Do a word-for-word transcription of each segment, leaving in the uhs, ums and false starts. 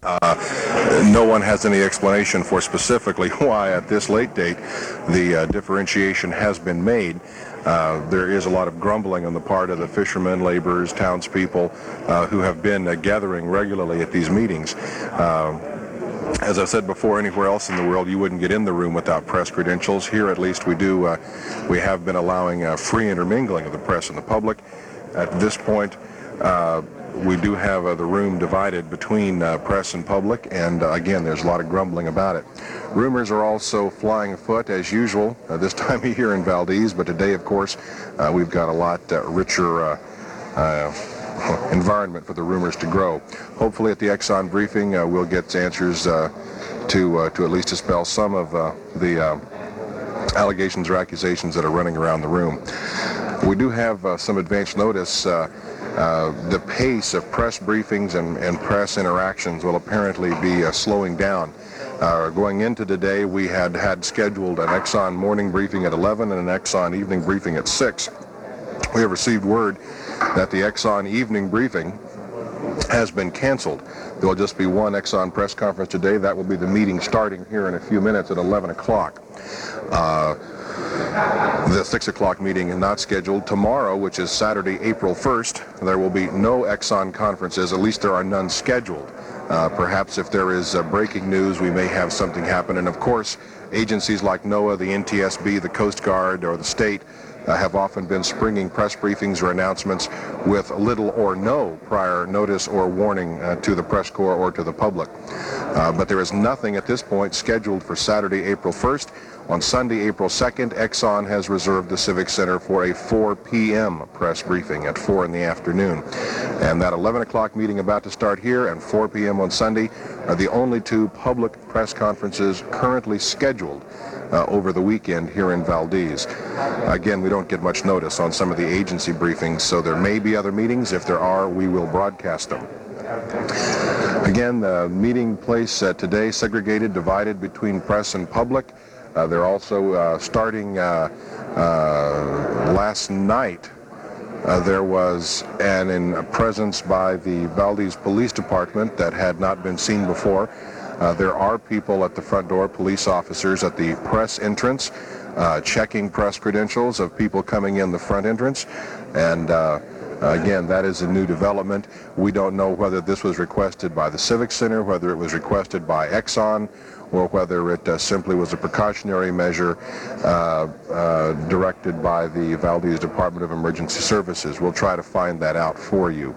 Uh, no one has any explanation for specifically why at this late date the uh, differentiation has been made. Uh, there is a lot of grumbling on the part of the fishermen, laborers, townspeople uh, who have been uh, gathering regularly at these meetings. Uh, As I said before, anywhere else in the world you wouldn't get in the room without press credentials. Here at least we do, uh, we have been allowing uh, free intermingling of the press and the public. At this point, uh, we do have uh, the room divided between uh, press and public, and uh, again, there's a lot of grumbling about it. Rumors are also flying afoot as usual uh, this time of year in Valdez, but today, of course, uh, we've got a lot uh, richer uh, uh, environment for the rumors to grow. Hopefully at the Exxon briefing uh, we'll get answers uh, to uh, to at least dispel some of uh, the uh, allegations or accusations that are running around the room. We do have uh, some advance notice. Uh, uh, the pace of press briefings and, and press interactions will apparently be uh, slowing down. Uh, going into today, we had had scheduled an Exxon morning briefing at eleven and an Exxon evening briefing at six. We have received word that the Exxon evening briefing has been canceled. There will just be one Exxon press conference today. That will be the meeting starting here in a few minutes at eleven o'clock. Uh, the six o'clock meeting is not scheduled. Tomorrow, which is Saturday, April first, there will be no Exxon conferences. At least there are none scheduled. Uh, perhaps if there is uh, breaking news, we may have something happen. And of course, agencies like NOAA, the N T S B, the Coast Guard, or the state Uh, have often been springing press briefings or announcements with little or no prior notice or warning uh, to the press corps or to the public. Uh, but there is nothing at this point scheduled for Saturday, April first. On Sunday, April second, Exxon has reserved the Civic Center for a four p m press briefing at four in the afternoon. And that eleven o'clock meeting about to start here and four p m on Sunday are the only two public press conferences currently scheduled Uh, over the weekend here in Valdez. Again, we don't get much notice on some of the agency briefings, so there may be other meetings. If there are, we will broadcast them. Again, the meeting place uh, today segregated, divided between press and public. Uh, they're also uh, starting uh, uh, last night. Uh, there was an in a presence by the Valdez Police Department that had not been seen before. Uh, there are people at the front door, police officers at the press entrance, uh, checking press credentials of people coming in the front entrance. And uh, again, that is a new development. We don't know whether this was requested by the Civic Center, whether it was requested by Exxon, or whether it uh, simply was a precautionary measure uh, uh, directed by the Valdez Department of Emergency Services. We'll try to find that out for you.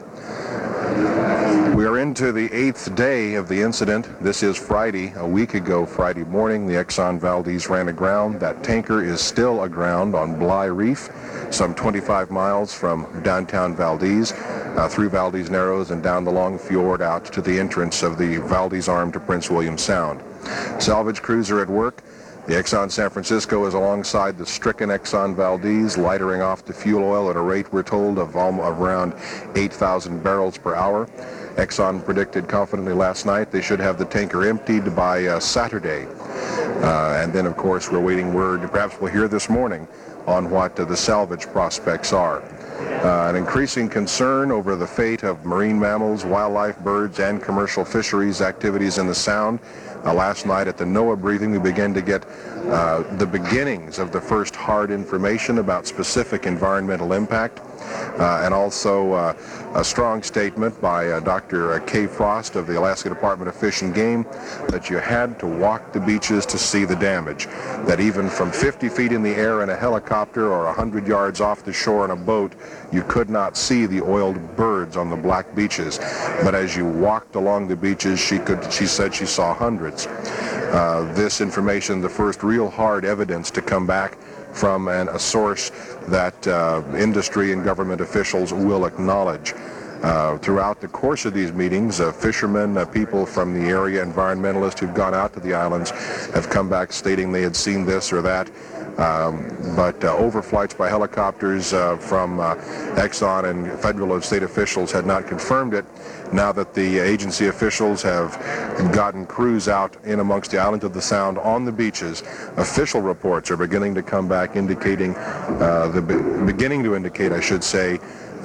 We are into the eighth day of the incident. This is Friday. A week ago, Friday morning, the Exxon Valdez ran aground. That tanker is still aground on Bly Reef, some twenty-five miles from downtown Valdez, uh, through Valdez Narrows and down the long fjord out to the entrance of the Valdez Arm to Prince William Sound. Salvage crews are at work. The Exxon San Francisco is alongside the stricken Exxon Valdez, lightering off the fuel oil at a rate, we're told, of around eight thousand barrels per hour. Exxon predicted confidently last night they should have the tanker emptied by uh, Saturday. Uh, and then, of course, we're waiting word, perhaps we'll hear this morning, on what uh, the salvage prospects are. Uh, an increasing concern over the fate of marine mammals, wildlife, birds, and commercial fisheries activities in the Sound. Uh, last night at the NOAA briefing, we began to get uh, the beginnings of the first hard information about specific environmental impact, uh, and also uh, a strong statement by uh, Doctor Kay Frost of the Alaska Department of Fish and Game that you had to walk the beaches to see the damage, that even from fifty feet in the air in a helicopter or one hundred yards off the shore in a boat, you could not see the oiled birds on the black beaches. But as you walked along the beaches, she could. She said she saw hundreds. Uh, this information, the first real hard evidence to come back from an, a source that uh, industry and government officials will acknowledge. Uh, throughout the course of these meetings, uh, fishermen, uh, people from the area, environmentalists who've gone out to the islands have come back stating they had seen this or that. Um, but uh, overflights by helicopters uh, from uh, Exxon and federal and state officials had not confirmed it. Now that the agency officials have gotten crews out in amongst the islands of the Sound on the beaches, official reports are beginning to come back indicating, uh, the be beginning to indicate, I should say,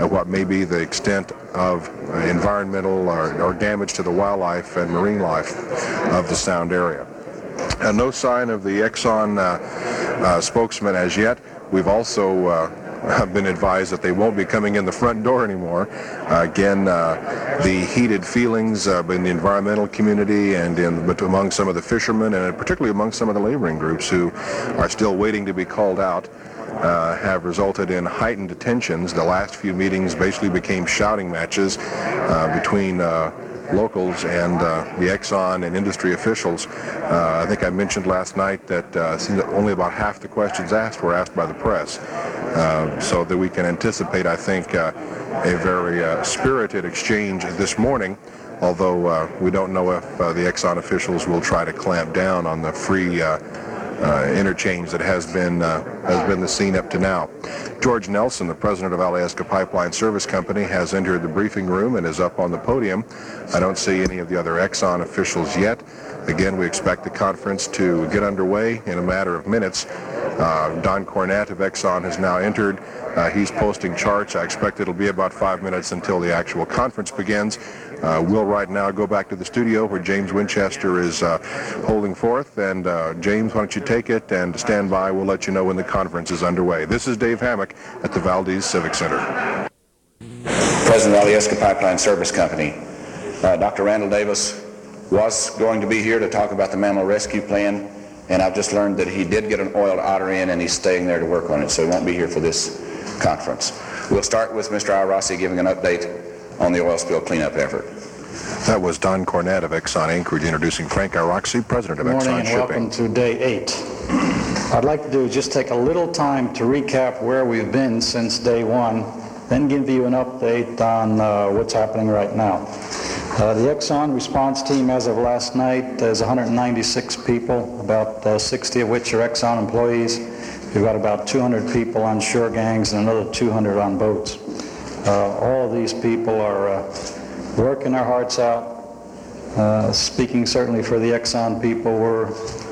uh, what may be the extent of uh, environmental or, or damage to the wildlife and marine life of the Sound area. Uh, no sign of the Exxon uh, uh, spokesman as yet. We've also uh, I've been advised that they won't be coming in the front door anymore. Uh, again, uh, the heated feelings uh, in the environmental community and in, but among some of the fishermen and particularly among some of the laboring groups who are still waiting to be called out uh, have resulted in heightened tensions. The last few meetings basically became shouting matches uh, between uh, locals and uh, the Exxon and industry officials. Uh, I think I mentioned last night that uh, only about half the questions asked were asked by the press, uh, so that we can anticipate, I think, uh, a very uh, spirited exchange this morning, although uh, we don't know if uh, the Exxon officials will try to clamp down on the free uh, Uh, interchange that has been uh, has been the scene up to now. George Nelson, the president of Alyeska Pipeline Service Company, has entered the briefing room and is up on the podium. I don't see any of the other Exxon officials yet. Again, we expect the conference to get underway in a matter of minutes. Uh, Don Cornett of Exxon has now entered. Uh, he's posting charts. I expect it'll be about five minutes until the actual conference begins. Uh, we'll right now go back to the studio where James Winchester is uh, holding forth. And uh, James, why don't you take it and stand by. We'll let you know when the conference is underway. This is Dave Hammock at the Valdez Civic Center. President of Alyeska Pipeline Service Company. Uh, Doctor Randall Davis was going to be here to talk about the mammal rescue plan, and I've just learned that he did get an oiled otter in and he's staying there to work on it, so he won't be here for this conference. We'll start with Mister Rossi giving an update on the oil spill cleanup effort. That was Don Cornett of Exxon Inc. introducing Frank Iroxy, president of Good morning Exxon and Shipping. welcome to day eight. I'd like to do is just take a little time to recap where we've been since day one, then give you an update on uh, what's happening right now. Uh, the Exxon response team as of last night is one hundred ninety-six people, about uh, sixty of which are Exxon employees. We've got about two hundred people on shore gangs and another two hundred on boats. Uh, all of these people are uh, working their hearts out. Uh, speaking certainly for the Exxon people, we're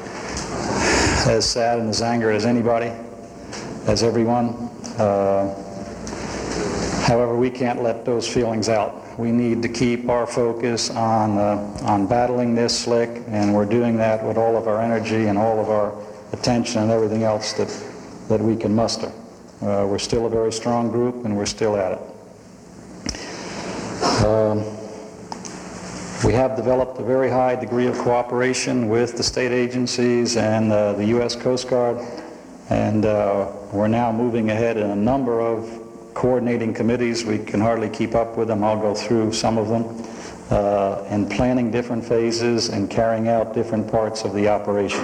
as sad and as angry as anybody, as everyone. Uh, however, we can't let those feelings out. We need to keep our focus on, uh, on battling this slick, and we're doing that with all of our energy and all of our attention and everything else that, that we can muster. Uh, we're still a very strong group, and we're still at it. Um, we have developed a very high degree of cooperation with the state agencies and uh, the U S Coast Guard, and uh, we're now moving ahead in a number of coordinating committees. We can hardly keep up with them. I'll go through some of them, uh, and planning different phases and carrying out different parts of the operation.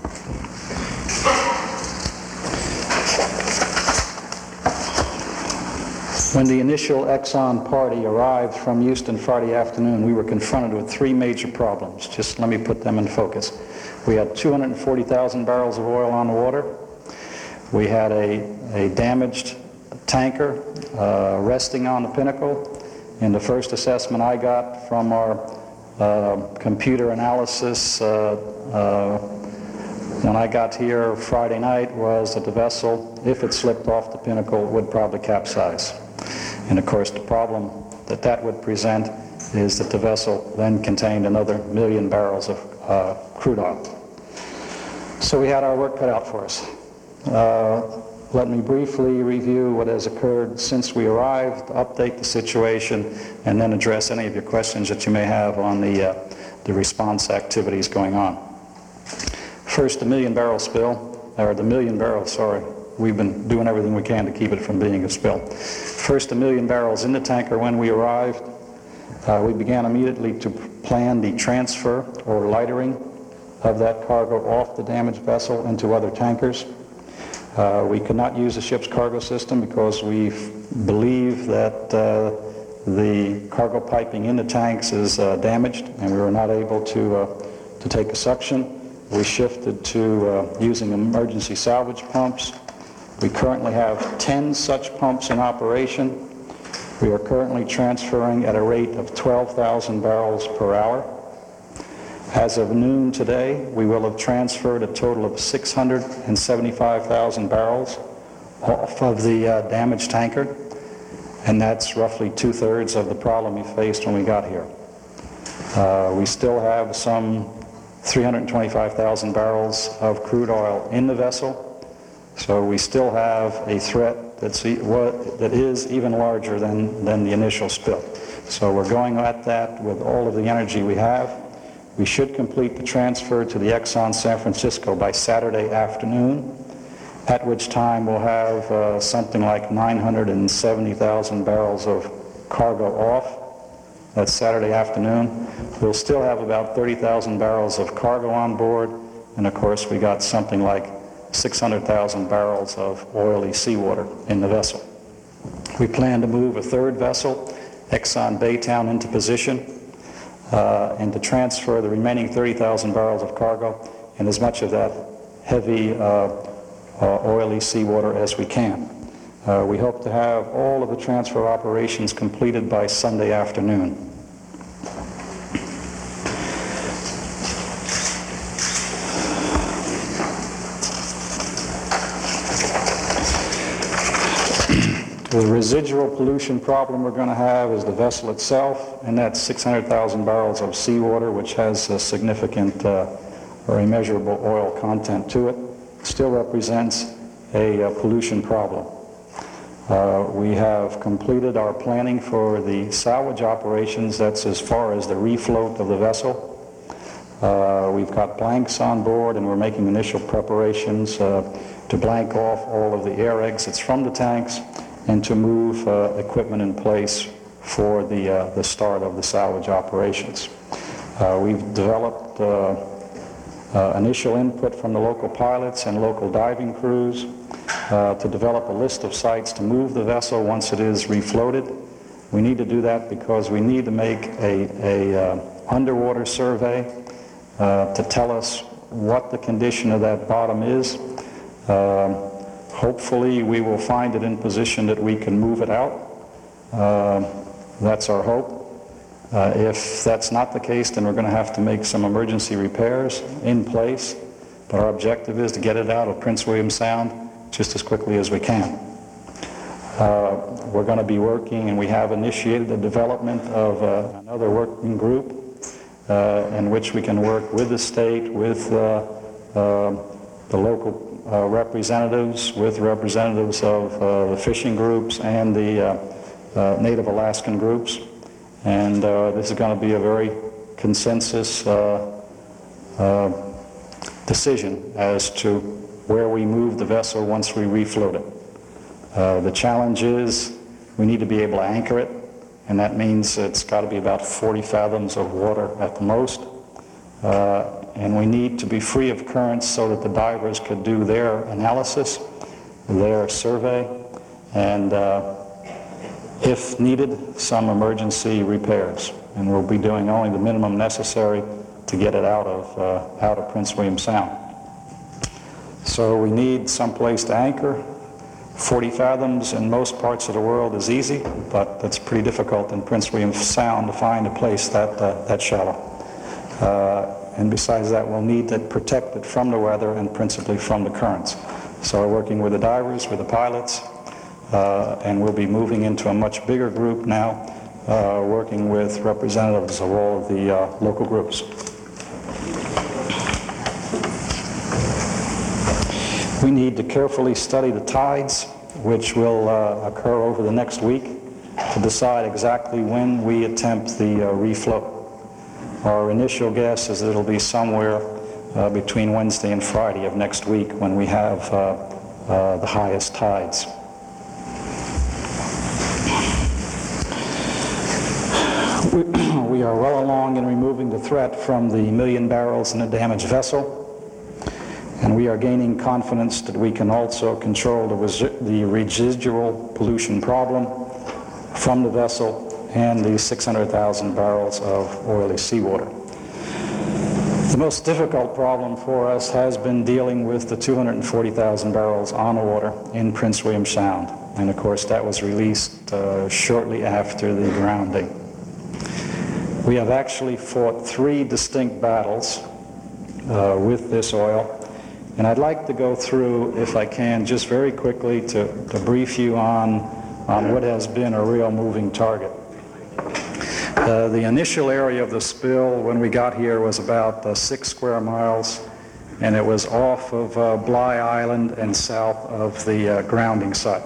When the initial Exxon party arrived from Houston Friday afternoon, we were confronted with three major problems. Just let me put them in focus. We had two hundred forty thousand barrels of oil on the water. We had a, a damaged tanker uh, resting on the Pinnacle. In the first assessment I got from our uh, computer analysis uh, uh, when I got here Friday night was that the vessel, if it slipped off the Pinnacle, would probably capsize. And of course the problem that that would present is that the vessel then contained another million barrels of uh, crude oil. So we had our work cut out for us. Uh, let me briefly review what has occurred since we arrived, update the situation, and then address any of your questions that you may have on the, uh, the response activities going on. First, the million barrel spill, or the million barrels, sorry. We've been doing everything we can to keep it from being a spill. First, a million barrels in the tanker when we arrived. Uh, we began immediately to plan the transfer or lightering of that cargo off the damaged vessel into other tankers. Uh, we could not use the ship's cargo system because we believe that uh, the cargo piping in the tanks is uh, damaged, and we were not able to, uh, to take a suction. We shifted to uh, using emergency salvage pumps. We currently have ten such pumps in operation. We are currently transferring at a rate of twelve thousand barrels per hour. As of noon today, we will have transferred a total of six hundred seventy-five thousand barrels off of the uh, damaged tanker. and that's roughly two-thirds of the problem we faced when we got here. Uh, we still have some three hundred twenty-five thousand barrels of crude oil in the vessel, so we still have a threat that's e what, that is even larger than, than the initial spill. So we're going at that with all of the energy we have. We should complete the transfer to the Exxon San Francisco by Saturday afternoon, at which time we'll have uh, something like nine hundred seventy thousand barrels of cargo off. That's Saturday afternoon. We'll still have about thirty thousand barrels of cargo on board, and of course we got something like six hundred thousand barrels of oily seawater in the vessel. We plan to move a third vessel, Exxon Baytown, into position uh, and to transfer the remaining thirty thousand barrels of cargo and as much of that heavy uh, uh, oily seawater as we can. Uh, we hope to have all of the transfer operations completed by Sunday afternoon. The residual pollution problem we're going to have is the vessel itself, and that's six hundred thousand barrels of seawater, which has a significant uh, or immeasurable oil content to it. Still represents a uh, pollution problem. Uh, we have completed our planning for the salvage operations. That's as far as the refloat of the vessel. Uh, we've got blanks on board, and we're making initial preparations uh, to blank off all of the air exits from the tanks and to move uh, equipment in place for the, uh, the start of the salvage operations. Uh, we've developed uh, uh, initial input from the local pilots and local diving crews uh, to develop a list of sites to move the vessel once it is refloated. We need to do that because we need to make a, a uh, underwater survey uh, to tell us what the condition of that bottom is. Uh, Hopefully, we will find it in position that we can move it out. Uh, that's our hope. Uh, if that's not the case, then we're going to have to make some emergency repairs in place. But our objective is to get it out of Prince William Sound just as quickly as we can. Uh, we're going to be working, and we have initiated the development of uh, another working group uh, in which we can work with the state, with uh, uh, the local Uh, representatives, with representatives of uh, the fishing groups and the uh, uh, Native Alaskan groups. And uh, this is going to be a very consensus uh, uh, decision as to where we move the vessel once we refloat it. Uh, the challenge is we need to be able to anchor it, and that means it's got to be about forty fathoms of water at the most. Uh, and we need to be free of currents so that the divers could do their analysis, their survey, and uh, if needed, some emergency repairs. And we'll be doing only the minimum necessary to get it out of, uh, out of Prince William Sound. So we need some place to anchor. forty fathoms in most parts of the world is easy, but it's pretty difficult in Prince William Sound to find a place that, uh, that shallow. Uh, and besides that, we'll need to protect it from the weather and principally from the currents. So we're working with the divers, with the pilots, uh, and we'll be moving into a much bigger group now, uh, working with representatives of all of the uh, local groups. We need to carefully study the tides, which will uh, occur over the next week, to decide exactly when we attempt the uh, refloat. Our initial guess is that it'll be somewhere uh, between Wednesday and Friday of next week when we have uh, uh, the highest tides. We, we are well along in removing the threat from the million barrels in the damaged vessel, and we are gaining confidence that we can also control the, resi the residual pollution problem from the vessel and the six hundred thousand barrels of oily seawater. The most difficult problem for us has been dealing with the two hundred forty thousand barrels on the water in Prince William Sound. And of course that was released uh, shortly after the grounding. We have actually fought three distinct battles uh, with this oil. And I'd like to go through, if I can, just very quickly to, to brief you on on what has been a real moving target. Uh, the initial area of the spill when we got here was about uh, six square miles, and it was off of uh, Bly Island and south of the uh, grounding site.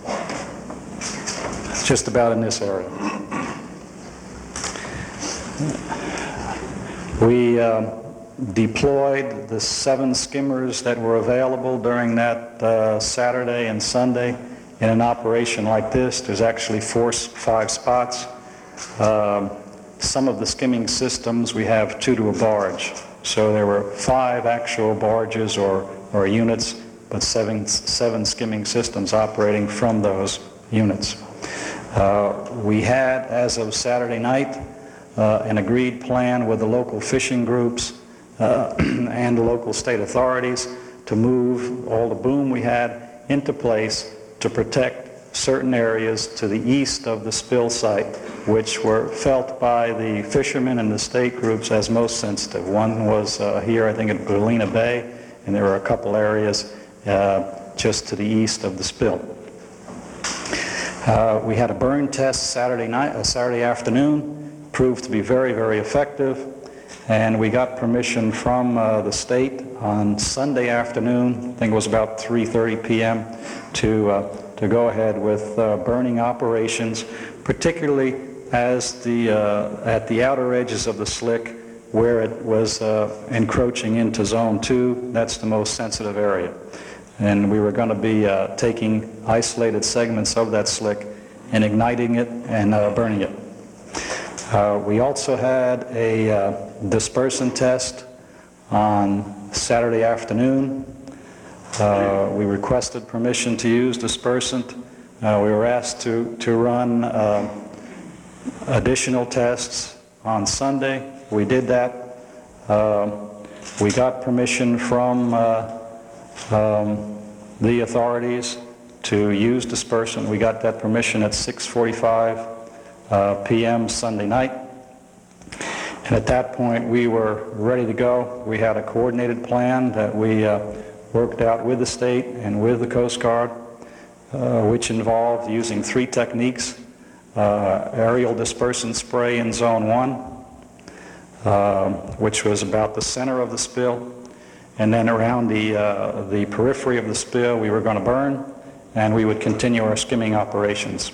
It's just about in this area. We uh, deployed the seven skimmers that were available during that uh, Saturday and Sunday. In an operation like this, there's actually four, five spots. Um, some of the skimming systems, we have two to a barge. So there were five actual barges or, or units, but seven, seven skimming systems operating from those units. Uh, we had, as of Saturday night, uh, an agreed plan with the local fishing groups uh, and the local state authorities to move all the boom we had into place to protect certain areas to the east of the spill site, which were felt by the fishermen and the state groups as most sensitive. One was uh, here, I think, at Galena Bay, and there were a couple areas uh, just to the east of the spill. Uh, we had a burn test Saturday night, uh, Saturday afternoon, proved to be very, very effective, and we got permission from uh, the state on Sunday afternoon, I think it was about three thirty p m, to uh, to go ahead with uh, burning operations, particularly as the uh, at the outer edges of the slick where it was uh, encroaching into zone two. That's the most sensitive area. And we were going to be uh, taking isolated segments of that slick and igniting it and uh, burning it. Uh, we also had a uh, dispersant test on Saturday afternoon. Uh, we requested permission to use dispersant. Uh, we were asked to, to run uh, additional tests on Sunday. We did that. Uh, we got permission from uh, um, the authorities to use dispersant. We got that permission at six forty-five uh, p m Sunday night. And at that point, we were ready to go. We had a coordinated plan that we uh, worked out with the state and with the Coast Guard, uh, which involved using three techniques: uh, aerial dispersant spray in zone one, uh, which was about the center of the spill, and then around the, uh, the periphery of the spill we were going to burn, and we would continue our skimming operations.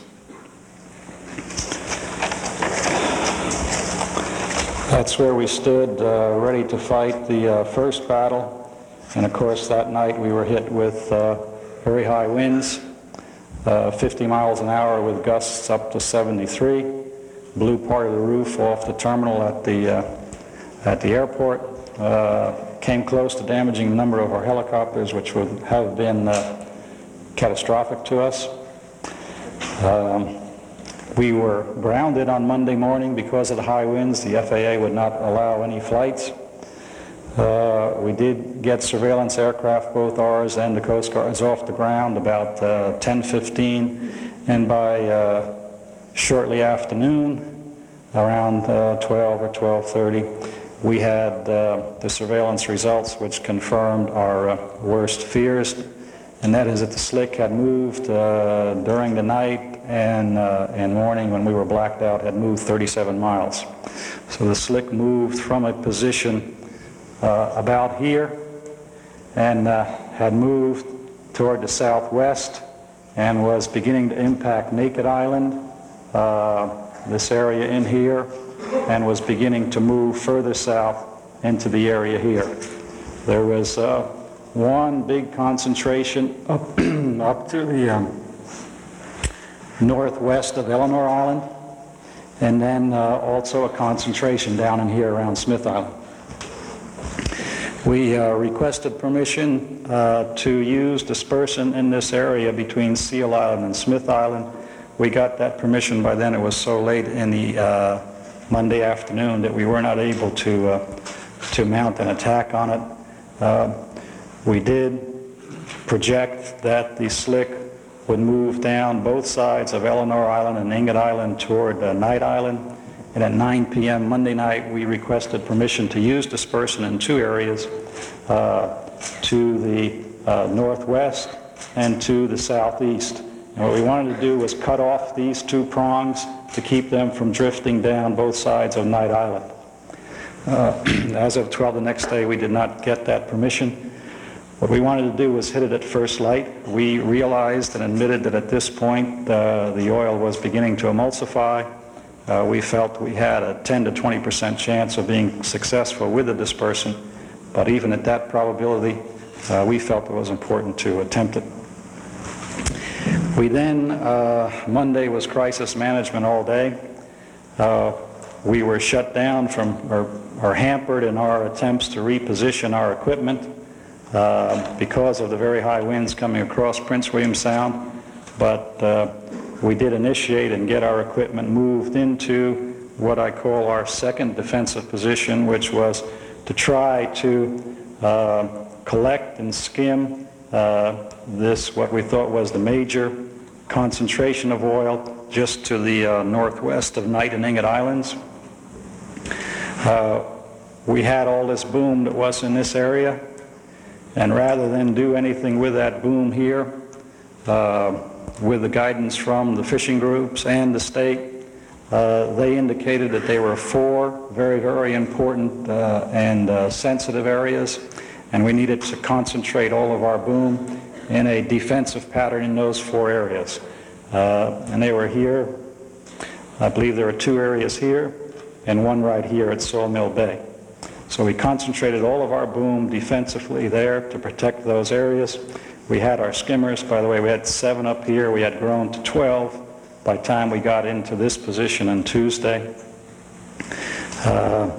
That's where we stood uh, ready to fight the uh, first battle. And of course, that night we were hit with uh, very high winds, uh, fifty miles an hour with gusts up to seventy-three. Blew part of the roof off the terminal at the, uh, at the airport. Uh, came close to damaging a number of our helicopters, which would have been uh, catastrophic to us. Um, we were grounded on Monday morning because of the high winds. The F A A would not allow any flights. Uh, we did get surveillance aircraft, both ours and the Coast Guard's, off the ground about uh, ten fifteen, and by uh, shortly afternoon, around uh, twelve or twelve thirty, we had uh, the surveillance results which confirmed our uh, worst fears, and that is that the slick had moved uh, during the night and, uh, and morning when we were blacked out, had moved thirty-seven miles. So the slick moved from a position Uh, about here and uh, had moved toward the southwest and was beginning to impact Naked Island, uh, this area in here, and was beginning to move further south into the area here. There was uh, one big concentration up, up to the um, northwest of Eleanor Island, and then uh, also a concentration down in here around Smith Island. We uh, requested permission uh, to use dispersant in this area between Seal Island and Smith Island. We got that permission. By then it was so late in the uh, Monday afternoon that we were not able to, uh, to mount an attack on it. Uh, we did project that the slick would move down both sides of Eleanor Island and Ingot Island toward uh, Knight Island. And at nine p m Monday night, we requested permission to use dispersant in two areas, uh, to the uh, northwest and to the southeast. And what we wanted to do was cut off these two prongs to keep them from drifting down both sides of Knight Island. Uh, as of twelve the next day, we did not get that permission. What we wanted to do was hit it at first light. We realized and admitted that at this point uh, the oil was beginning to emulsify. Uh, we felt we had a ten to twenty percent chance of being successful with the dispersant, but even at that probability, uh, we felt it was important to attempt it. We then, uh, Monday was crisis management all day. Uh, we were shut down from, or, or hampered in our attempts to reposition our equipment uh, because of the very high winds coming across Prince William Sound, but uh, we did initiate and get our equipment moved into what I call our second defensive position, which was to try to uh, collect and skim uh, this, what we thought was the major concentration of oil just to the uh, northwest of Knight and Inget Islands. Uh, we had all this boom that was in this area, and rather than do anything with that boom here, uh, with the guidance from the fishing groups and the state, uh, they indicated that there were four very, very important uh, and uh, sensitive areas, and we needed to concentrate all of our boom in a defensive pattern in those four areas. Uh, and they were here. I believe there are two areas here and one right here at Sawmill Bay. So we concentrated all of our boom defensively there to protect those areas. We had our skimmers. By the way, we had seven up here. We had grown to twelve by the time we got into this position on Tuesday. Uh,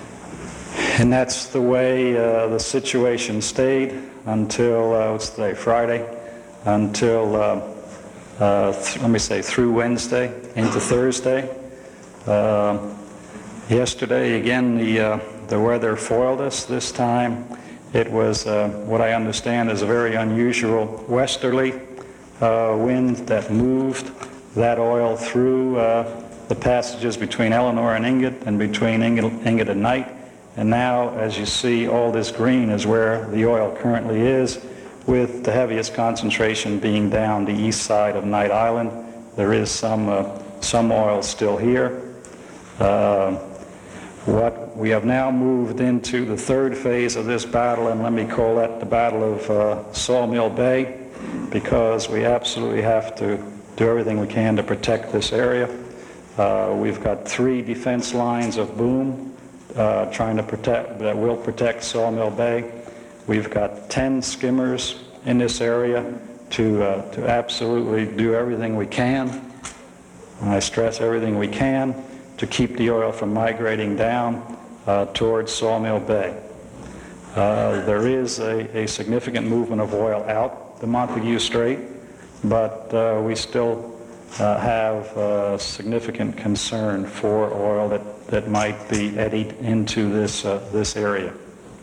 and that's the way uh, the situation stayed until, uh, what's today, Friday, until, uh, uh, th let me say, through Wednesday into Thursday. Uh, yesterday, again, the, uh, the weather foiled us. This time, it was uh, what I understand is a very unusual westerly uh, wind that moved that oil through uh, the passages between Eleanor and Inget and between Inget, Inget and Knight. And now, as you see, all this green is where the oil currently is, with the heaviest concentration being down the east side of Knight Island. There is some, uh, some oil still here. Uh, what we have now moved into the third phase of this battle, and let me call that the Battle of uh, Sawmill Bay, because we absolutely have to do everything we can to protect this area. Uh, we've got three defense lines of boom Uh, trying to protect, that will protect Sawmill Bay. We've got ten skimmers in this area to, uh, to absolutely do everything we can, and I stress everything we can, to keep the oil from migrating down uh, towards Sawmill Bay. Uh, there is a, a significant movement of oil out the Montague Strait, but uh, we still Uh, have uh, significant concern for oil that, that might be eddied into this, uh, this area.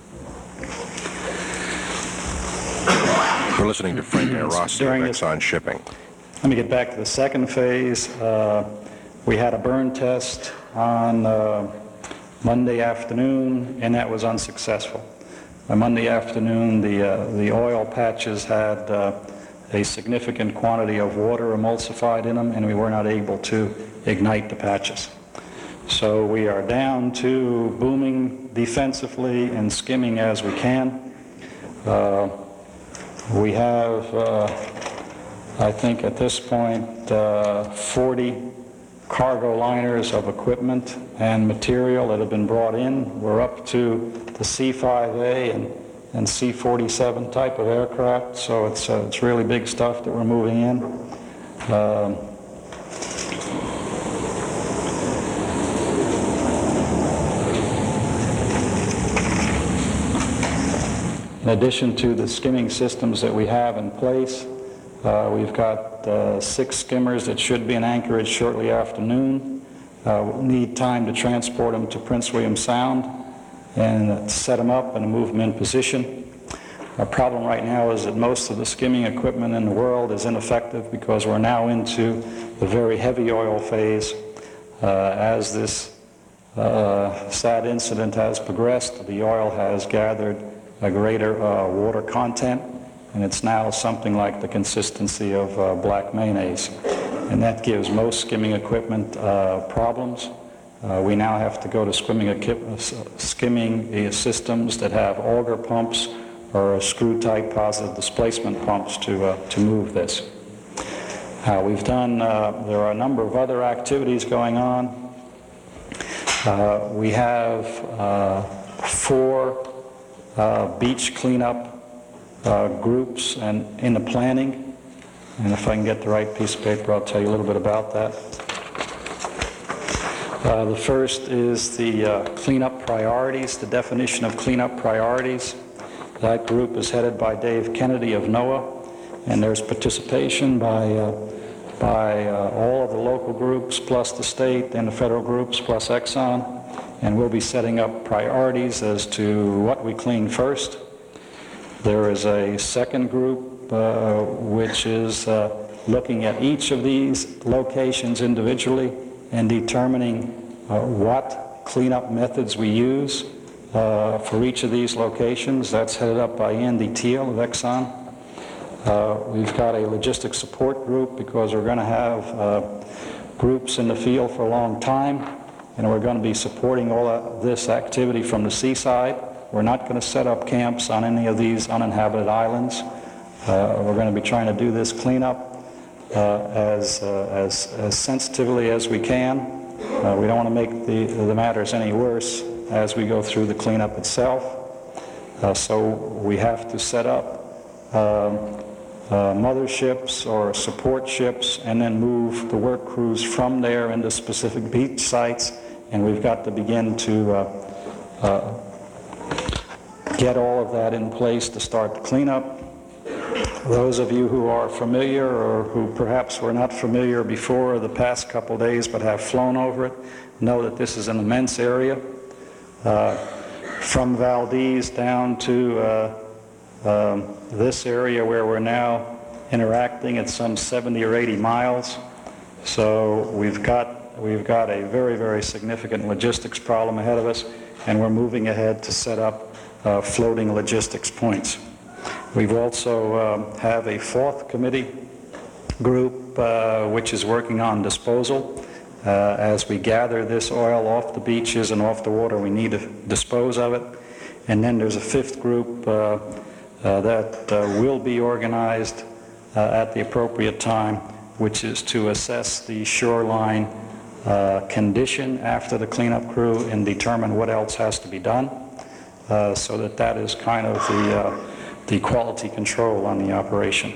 We're listening to Frank Rossi of Exxon Shipping. Let me get back to the second phase. Uh, we had a burn test on uh, Monday afternoon, and that was unsuccessful. On Monday afternoon, the, uh, the oil patches had uh, a significant quantity of water emulsified in them, and we were not able to ignite the patches. So we are down to booming defensively and skimming as we can. Uh, we have, uh, I think at this point, uh, forty cargo liners of equipment and material that have been brought in. We're up to the C five A and and C forty-seven type of aircraft, so it's, uh, it's really big stuff that we're moving in. Um, in addition to the skimming systems that we have in place, uh, we've got uh, six skimmers that should be in Anchorage shortly after noon. Uh, we'll need time to transport them to Prince William Sound and set them up and move them in position. Our problem right now is that most of the skimming equipment in the world is ineffective because we're now into the very heavy oil phase. Uh, as this uh, sad incident has progressed, the oil has gathered a greater uh, water content, and it's now something like the consistency of uh, black mayonnaise. And that gives most skimming equipment uh, problems. Uh, we now have to go to skimming, skimming uh, systems that have auger pumps or screw-type positive displacement pumps to, uh, to move this. Uh, we've done, uh, there are a number of other activities going on. Uh, we have uh, four uh, beach cleanup uh, groups and in the planning. And if I can get the right piece of paper, I'll tell you a little bit about that. Uh, the first is the uh, cleanup priorities, the definition of cleanup priorities. That group is headed by Dave Kennedy of NOAA, and there's participation by, uh, by uh, all of the local groups, plus the state and the federal groups, plus Exxon, and we'll be setting up priorities as to what we clean first. There is a second group uh, which is uh, looking at each of these locations individually and determining uh, what cleanup methods we use uh, for each of these locations. That's headed up by Andy Teal of Exxon. Uh, we've got a logistics support group because we're going to have uh, groups in the field for a long time, and we're going to be supporting all of this activity from the seaside. We're not going to set up camps on any of these uninhabited islands. Uh, we're going to be trying to do this cleanup uh, as, uh, as, as sensitively as we can. Uh, we don't want to make the, the matters any worse as we go through the cleanup itself. Uh, so we have to set up um, uh, motherships or support ships and then move the work crews from there into specific beach sites, and we've got to begin to uh, uh, get all of that in place to start the cleanup. Those of you who are familiar or who perhaps were not familiar before the past couple days but have flown over it know that this is an immense area. Uh, from Valdez down to uh, um, this area where we're now interacting, it's some seventy or eighty miles. So we've got, we've got a very, very significant logistics problem ahead of us, and we're moving ahead to set up uh, floating logistics points. We've also uh, have a fourth committee group uh, which is working on disposal. Uh, as we gather this oil off the beaches and off the water, we need to dispose of it. And then there's a fifth group uh, uh, that uh, will be organized uh, at the appropriate time, which is to assess the shoreline uh, condition after the cleanup crew and determine what else has to be done, uh, so that that is kind of the uh, the quality control on the operation.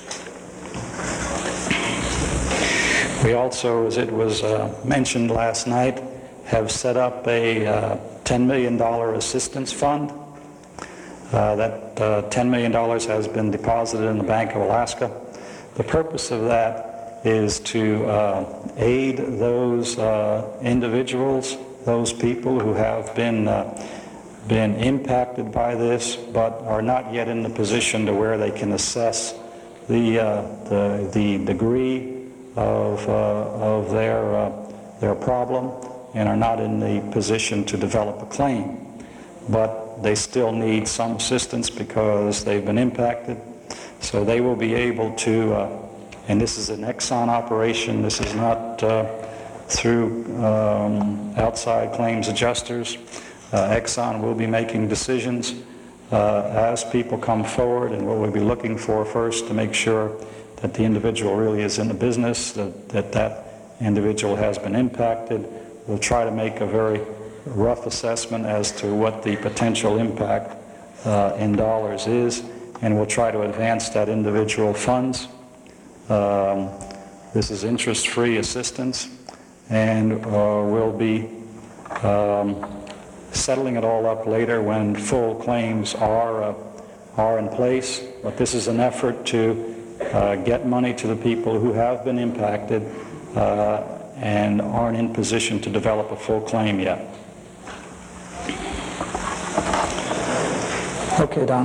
We also, as it was uh, mentioned last night, have set up a uh, ten million dollars assistance fund. Uh, that uh, ten million dollars has been deposited in the Bank of Alaska. The purpose of that is to uh, aid those uh, individuals, those people who have been uh, been impacted by this but are not yet in the position to where they can assess the uh, the, the degree of uh, of their uh, their problem and are not in the position to develop a claim, but they still need some assistance because they've been impacted. So they will be able to, uh, and this is an Exxon operation, this is not uh, through um, outside claims adjusters. Uh, Exxon will be making decisions uh, as people come forward, and what we'll be looking for first to make sure that the individual really is in the business, that that, that individual has been impacted. We'll try to make a very rough assessment as to what the potential impact uh, in dollars is, and we'll try to advance that individual funds. Um, this is interest-free assistance, and uh, we'll be um, settling it all up later when full claims are uh, are in place. But this is an effort to uh, get money to the people who have been impacted uh, and aren't in position to develop a full claim yet. Okay, Don.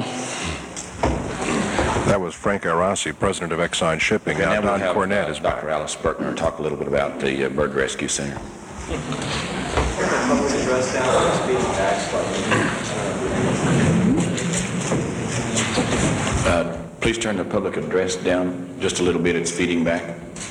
That was Frank Arasi, president of Exxon Shipping. And Now then we'll Don have Cornett uh, is back. Doctor Alice Berkner talk a little bit about the uh, Bird Rescue Center. Uh, Please turn the public address down just a little bit. It's feeding back.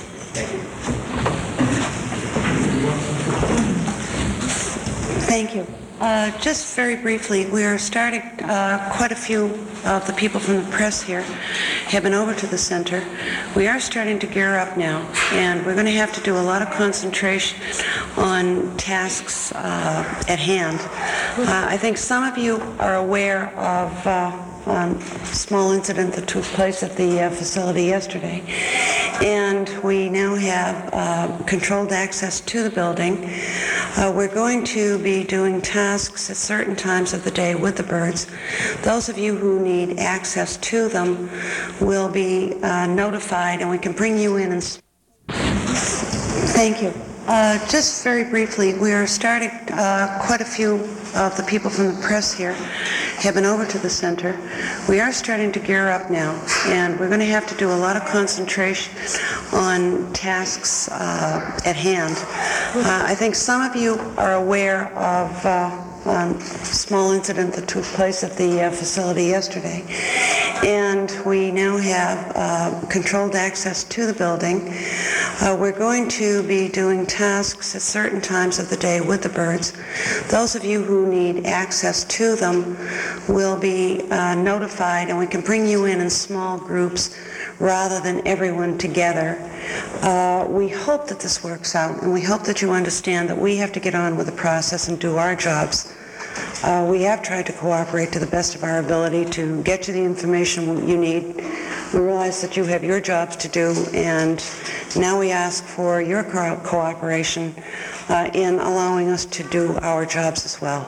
Thank you. Uh, just very briefly, we are starting, uh, quite a few of the people from the press here have been over to the center. We are starting to gear up now, and we're going to have to do a lot of concentration on tasks uh, at hand. Uh, I think some of you are aware of uh, a small incident that took place at the uh, facility yesterday, and we now have uh, controlled access to the building. Uh, we're going to be doing tasks at certain times of the day with the birds. Those of you who need access to them will be uh, notified, and we can bring you in and... Thank you. Uh, just very briefly, we are starting, uh, quite a few of the people from the press here have been over to the center. We are starting to gear up now, and we're going to have to do a lot of concentration on tasks uh, at hand. Uh, I think some of you are aware of uh, a small incident that took place at the uh, facility yesterday, and we now have uh, controlled access to the building. Uh, we're going to be doing tasks at certain times of the day with the birds. Those of you who need access to them will be uh, notified, and we can bring you in in small groups rather than everyone together. Uh, we hope that this works out, and we hope that you understand that we have to get on with the process and do our jobs. Uh, we have tried to cooperate to the best of our ability to get you the information you need. We realize that you have your jobs to do, and now we ask for your co- cooperation uh, in allowing us to do our jobs as well.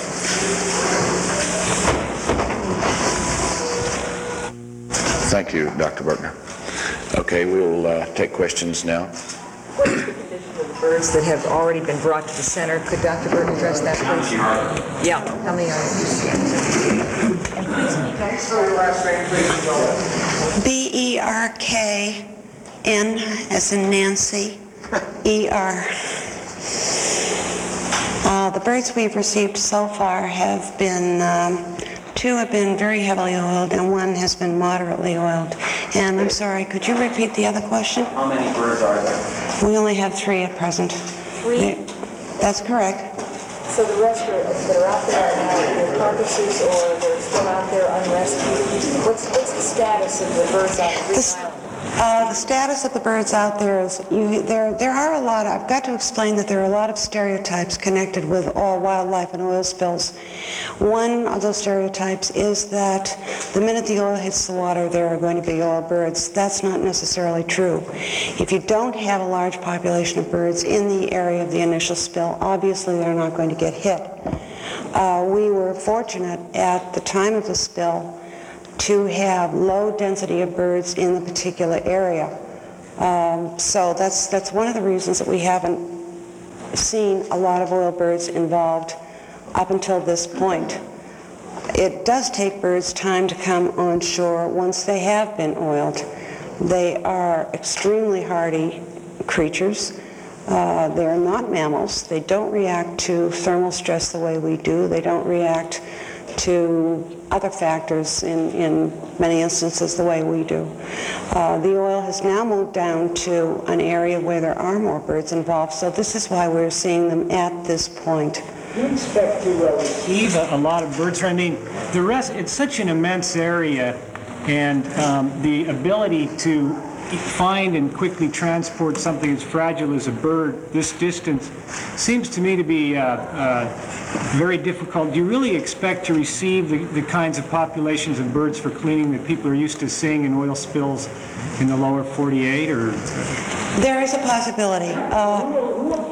Thank you, Doctor Bergner. Okay, we'll uh, take questions now. What is the condition of the birds that have already been brought to the center? Could Doctor Bergner address that, please? Yeah. How many are there? B E R K N as in Nancy, E R. Uh, the birds we've received so far have been, um, two have been very heavily oiled and one has been moderately oiled. And I'm sorry, could you repeat the other question? How many birds are there? We only have three at present. Three? That's correct. So the rest are, that are out there are now in carcasses, or they're still out there unrescued? What's, what's the status of the birds out there? This, uh, the status of the birds out there is, you, there, there are a lot, I've got to explain that there are a lot of stereotypes connected with all wildlife and oil spills. One of those stereotypes is that the minute the oil hits the water, there are going to be oil birds. That's not necessarily true. If you don't have a large population of birds in the area of the initial spill, obviously they're not going to get hit. Uh, we were fortunate at the time of the spill to have low density of birds in the particular area. Um, so that's, that's one of the reasons that we haven't seen a lot of oil birds involved up until this point. It does take birds time to come on shore once they have been oiled. They are extremely hardy creatures. Uh, they're not mammals. They don't react to thermal stress the way we do. They don't react to other factors in, in many instances the way we do. Uh, the oil has now moved down to an area where there are more birds involved, so this is why we're seeing them at this point. You expect to uh, receive a, a lot of birds. I mean, the rest, it's such an immense area, and um, the ability to find and quickly transport something as fragile as a bird this distance seems to me to be uh, uh, very difficult. Do you really expect to receive the, the kinds of populations of birds for cleaning that people are used to seeing in oil spills in the lower forty-eight? Or there is a possibility. Uh,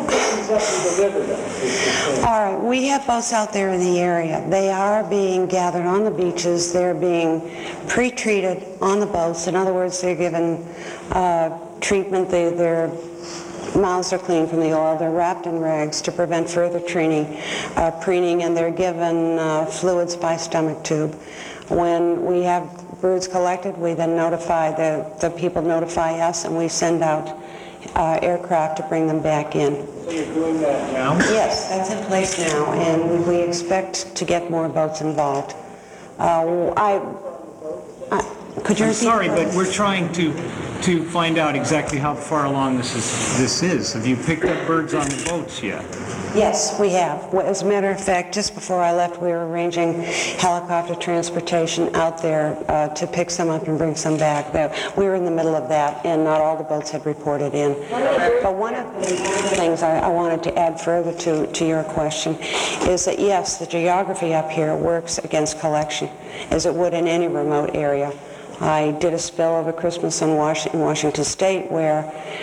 All right, we have boats out there in the area. They are being gathered on the beaches. They're being pre-treated on the boats. In other words, they're given uh, treatment. They, their mouths are cleaned from the oil. They're wrapped in rags to prevent further training, uh, preening, and they're given uh, fluids by stomach tube. When we have birds collected, we then notify, the, the people notify us, and we send out Uh, aircraft to bring them back in. So you're doing that now? Yes, that's in place now, and we expect to get more boats involved. Uh, I, I Could you I'm repeat sorry, that? but we're trying to, to find out exactly how far along this is, this is. Have you picked up birds on the boats yet? Yes, we have. Well, as a matter of fact, just before I left, we were arranging helicopter transportation out there uh, to pick some up and bring some back. There- We were in the middle of that, and not all the boats had reported in. But one of the things I, I wanted to add further to, to your question is that, yes, the geography up here works against collection, as it would in any remote area. I did a spill over Christmas in Washington, Washington State where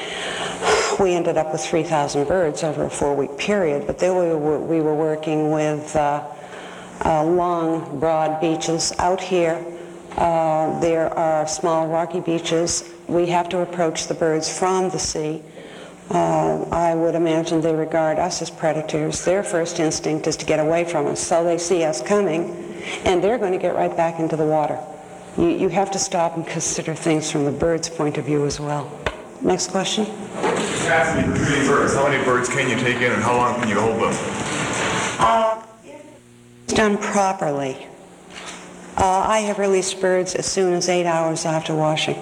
we ended up with three thousand birds over a four-week period, but then we were, we were working with uh, uh, long, broad beaches. Out here, uh, there are small, rocky beaches. We have to approach the birds from the sea. Uh, I would imagine they regard us as predators. Their first instinct is to get away from us, so they see us coming, and they're going to get right back into the water. You, you have to stop and consider things from the bird's point of view as well. Next question. Capacity for shooting birds. How many birds can you take in and how long can you hold them? Uh, it's done properly. Uh, I have released birds as soon as eight hours after washing.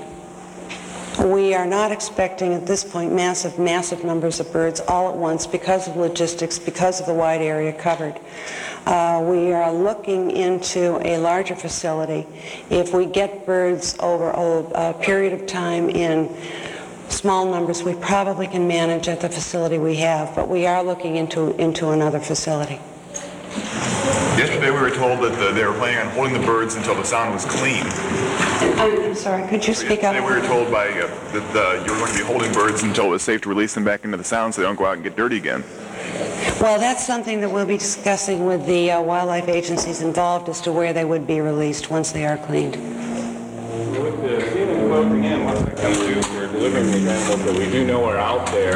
We are not expecting at this point massive, massive numbers of birds all at once because of logistics, because of the wide area covered. Uh, we are looking into a larger facility. If we get birds over a, a period of time in small numbers, we probably can manage at the facility we have, but we are looking into, into another facility. Yesterday we were told that the, they were planning on holding the birds until the sound was clean. I'm sorry, could you speak up? Yesterday we were told by uh, that uh, you were going to be holding birds until it was safe to release them back into the sound so they don't go out and get dirty again. Well, that's something that we'll be discussing with the uh, wildlife agencies involved as to where they would be released once they are cleaned. With the cleaning closing in, once it comes to we're delivering the animals that we do know are out there,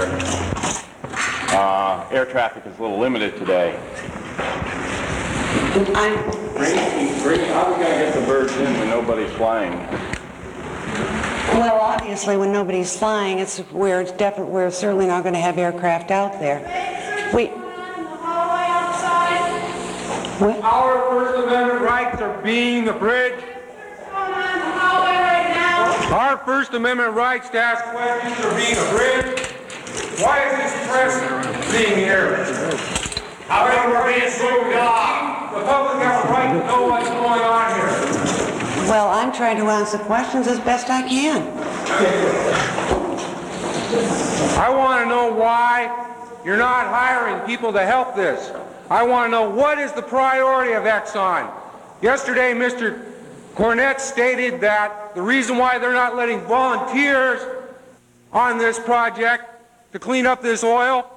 uh, air traffic is a little limited today. I'm, Bring, bring, how are we going to get the birds in when nobody's flying? well, obviously, when nobody's flying, it's we're definitely we're certainly not going to have aircraft out there. We. What? Our First Amendment rights are being abridged. Our First Amendment rights to ask questions are being abridged. Why is this press being here? How can we be so God? The public has a right to know what's going on here. Well, I'm trying to answer questions as best I can. I want to know why you're not hiring people to help this. I want to know what is the priority of Exxon. Yesterday, Mister Cornett stated that the reason why they're not letting volunteers on this project to clean up this oil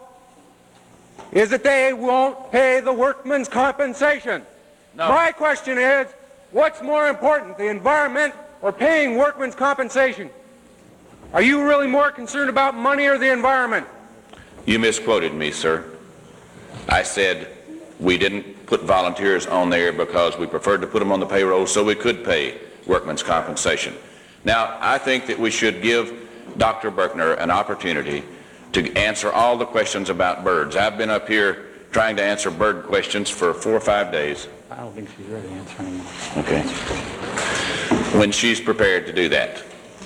is that they won't pay the workman's compensation. No. My question is, what's more important, the environment or paying workman's compensation? Are you really more concerned about money or the environment? You misquoted me, sir. I said we didn't put volunteers on there because we preferred to put them on the payroll so we could pay workman's compensation. Now, I think that we should give Doctor Berkner an opportunity to answer all the questions about birds. I've been up here trying to answer bird questions for four or five days. I don't think she's ready to answer anymore. Okay. When she's prepared to do that.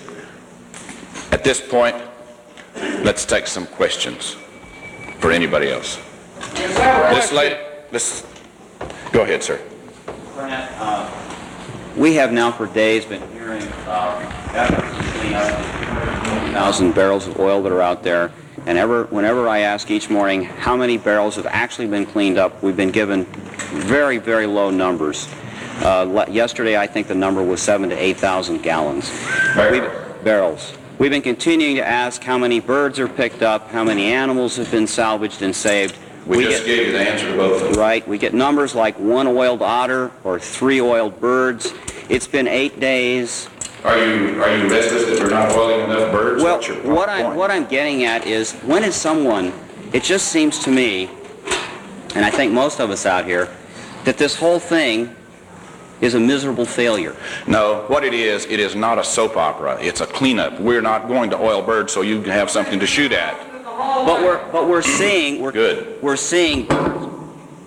At this point, let's take some questions for anybody else. This lady, this, go ahead, sir. Cornett, uh, we have now for days been hearing about efforts to clean up the two hundred fifty thousand barrels of oil that are out there. And ever, whenever I ask each morning how many barrels have actually been cleaned up, we've been given very, very low numbers. Uh, yesterday, I think the number was seven to eight thousand gallons. Barrels. barrels. We've been continuing to ask how many birds are picked up, how many animals have been salvaged and saved. We, we just get, gave you the answer to both of them. Right. We get numbers like one oiled otter or three oiled birds. It's been eight days. Are you are you restless that we're not oiling enough birds? Well, What's your what point? I'm what I'm getting at is when is someone? It just seems to me, and I think most of us out here, that this whole thing is a miserable failure. No, what it is, it is not a soap opera. It's a cleanup. We're not going to oil birds so you can have something to shoot at. But we're but we're seeing we're Good. We're seeing birds.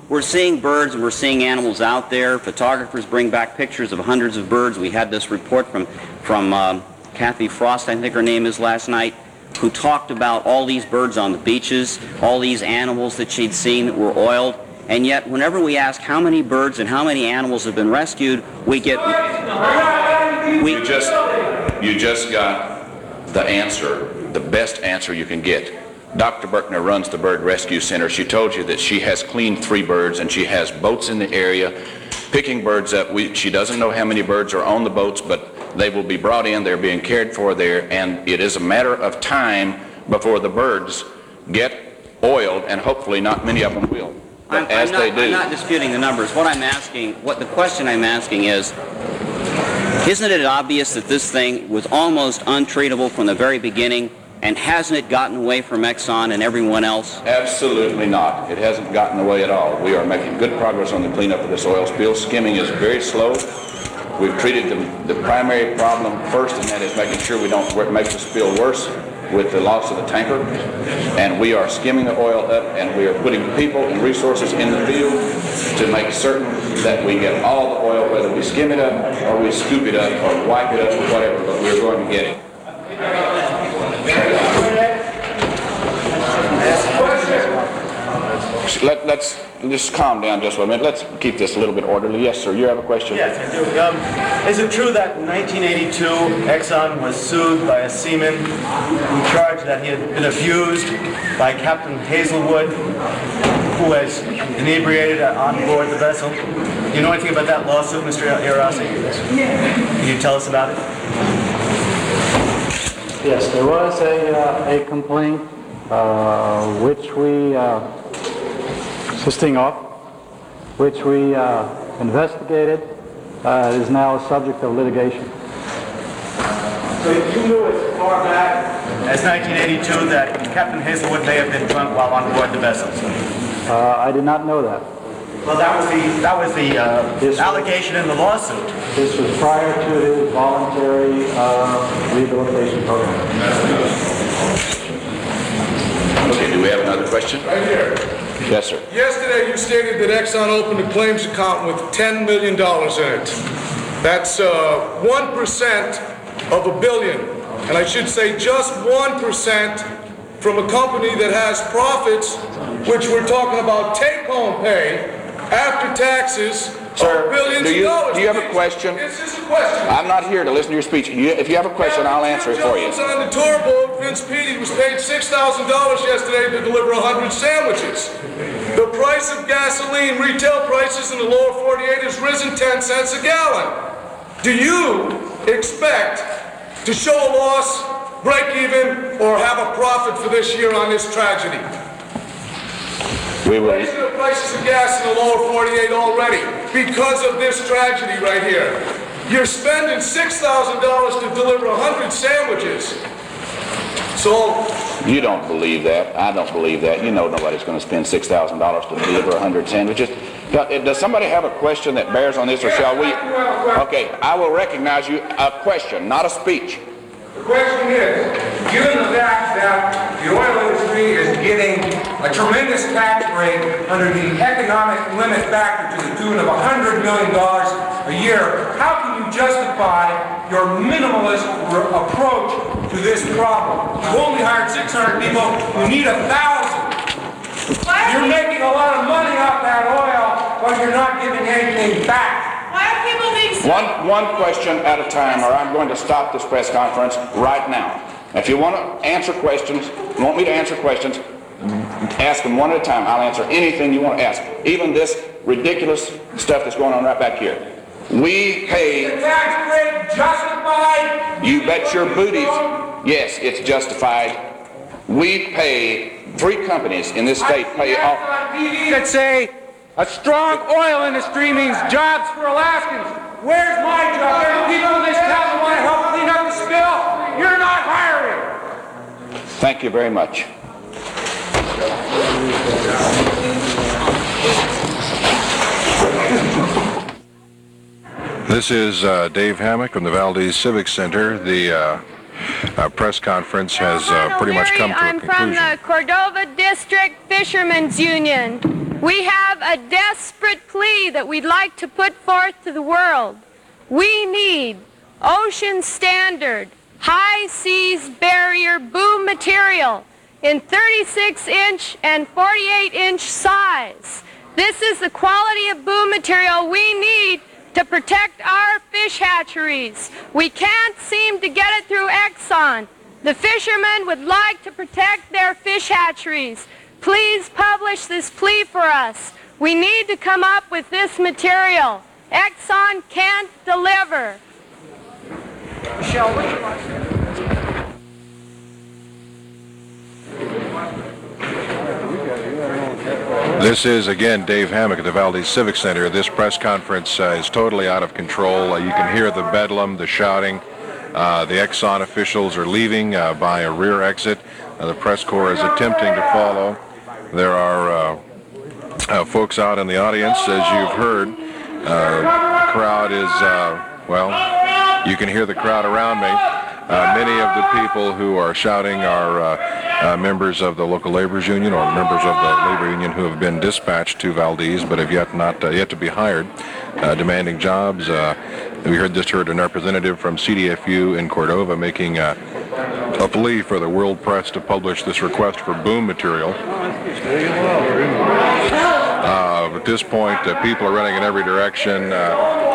We're seeing birds and we're seeing animals out there. Photographers bring back pictures of hundreds of birds. We had this report from, from um, Kathy Frost, I think her name is, last night, who talked about all these birds on the beaches, all these animals that she'd seen that were oiled. And yet, whenever we ask how many birds and how many animals have been rescued, we get... We you, just, you just got the answer, the best answer you can get. Doctor Berkner runs the Bird Rescue Center. She told you that she has cleaned three birds and she has boats in the area picking birds up. We, she doesn't know how many birds are on the boats, but they will be brought in. They're being cared for there, and it is a matter of time before the birds get oiled, and hopefully not many of them will. But I'm, as I'm not, they do, I'm not disputing the numbers. What I'm asking, what the question I'm asking is, isn't it obvious that this thing was almost untreatable from the very beginning, and hasn't it gotten away from Exxon and everyone else? Absolutely not. It hasn't gotten away at all. We are making good progress on the cleanup of this oil spill. Skimming is very slow. We've treated the, the primary problem first, and that is making sure we don't make the spill worse with the loss of the tanker. And we are skimming the oil up, and we are putting people and resources in the field to make certain that we get all the oil, whether we skim it up or we scoop it up or wipe it up or whatever, but we're going to get it. Let, let's just calm down just for a minute. Let's keep this a little bit orderly. Yes, sir, you have a question? Yes, I do. Um, is it true that in nineteen eighty-two, Exxon was sued by a seaman who charged that he had been abused by Captain Hazelwood, who was inebriated on board the vessel? Do you know anything about that lawsuit, Mister Hirose? Can you tell us about it? Yes, there was a, uh, a complaint uh, which we, uh, consisting of, which we uh, investigated. Uh, it is now a subject of litigation. So you knew as far back as nineteen eighty-two that Captain Hazelwood may have been drunk while on board the vessel? Uh, I did not know that. Well, that was the, that was the uh, allegation in the lawsuit. This was prior to his voluntary uh, rehabilitation program. Okay, do we have another question? Right here. Yes, sir. Yesterday you stated that Exxon opened a claims account with ten million dollars in it. That's uh, one percent of a billion. And I should say just one percent from a company that has profits, which we're talking about take-home pay after taxes. Sir, billions do you, of dollars. do you have a question? It's just a question. I'm not here to listen to your speech. You, if you have a question, I'll answer it for you. Jones on the tour boat, Vince Petey, was paid six thousand dollars yesterday to deliver one hundred sandwiches. The price of gasoline, retail prices in the lower forty-eight has risen ten cents a gallon. Do you expect to show a loss, break even, or have a profit for this year on this tragedy? We will. Raising the prices of gas in the lower forty-eight already because of this tragedy right here. You're spending six thousand dollars to deliver one hundred sandwiches. So... You don't believe that. I don't believe that. You know nobody's going to spend six thousand dollars to deliver one hundred sandwiches. Does somebody have a question that bears on this, or shall we? Okay, I will recognize you. A question, not a speech. The question is, given the fact that the oil industry is getting a tremendous tax rate under the economic limit factor to the tune of one hundred million dollars a year, how can you justify your minimalist approach to this problem? You've only hired six hundred people, you need a thousand. You're making a lot of money off that oil, but you're not giving anything back. Why are people being so... One, one question at a time, or I'm going to stop this press conference right now. If you want to answer questions, you want me to answer questions, ask them one at a time. I'll answer anything you want to ask, even this ridiculous stuff that's going on right back here. We pay... Is the tax rate justified? You bet your booties. Yes, it's justified. We pay, three companies in this state pay off... on T V that say a strong oil industry means jobs for Alaskans. Where's my job? There are people in this town who want to help clean up the spill. You're not hiring. Thank you very much. This is uh, Dave Hammock from the Valdez Civic Center. The uh, uh, press conference has uh, pretty much come to a I'm conclusion. from the Cordova District Fishermen's Union. We have a desperate plea that we'd like to put forth to the world. We need ocean standard, high seas barrier boom material in thirty-six inch and forty-eight inch size. This is the quality of boom material we need to protect our fish hatcheries. We can't seem to get it through Exxon. The fishermen would like to protect their fish hatcheries. Please publish this plea for us. We need to come up with this material. Exxon can't deliver. Michelle, what do you want? This is, again, Dave Hammack at the Valdez Civic Center. This press conference uh, is totally out of control. Uh, you can hear the bedlam, the shouting. Uh, the Exxon officials are leaving uh, by a rear exit. Uh, the press corps is attempting to follow. There are uh, uh, folks out in the audience, as you've heard. Uh, the crowd is, uh, well, you can hear the crowd around me. Uh, many of the people who are shouting are uh, uh, members of the local laborers union or members of the labor union who have been dispatched to Valdez but have yet not uh, yet to be hired, uh, demanding jobs. Uh, we heard just heard a representative from C D F U in Cordova making uh, a plea for the world press to publish this request for boom material. Uh, at this point, uh, people are running in every direction. Uh,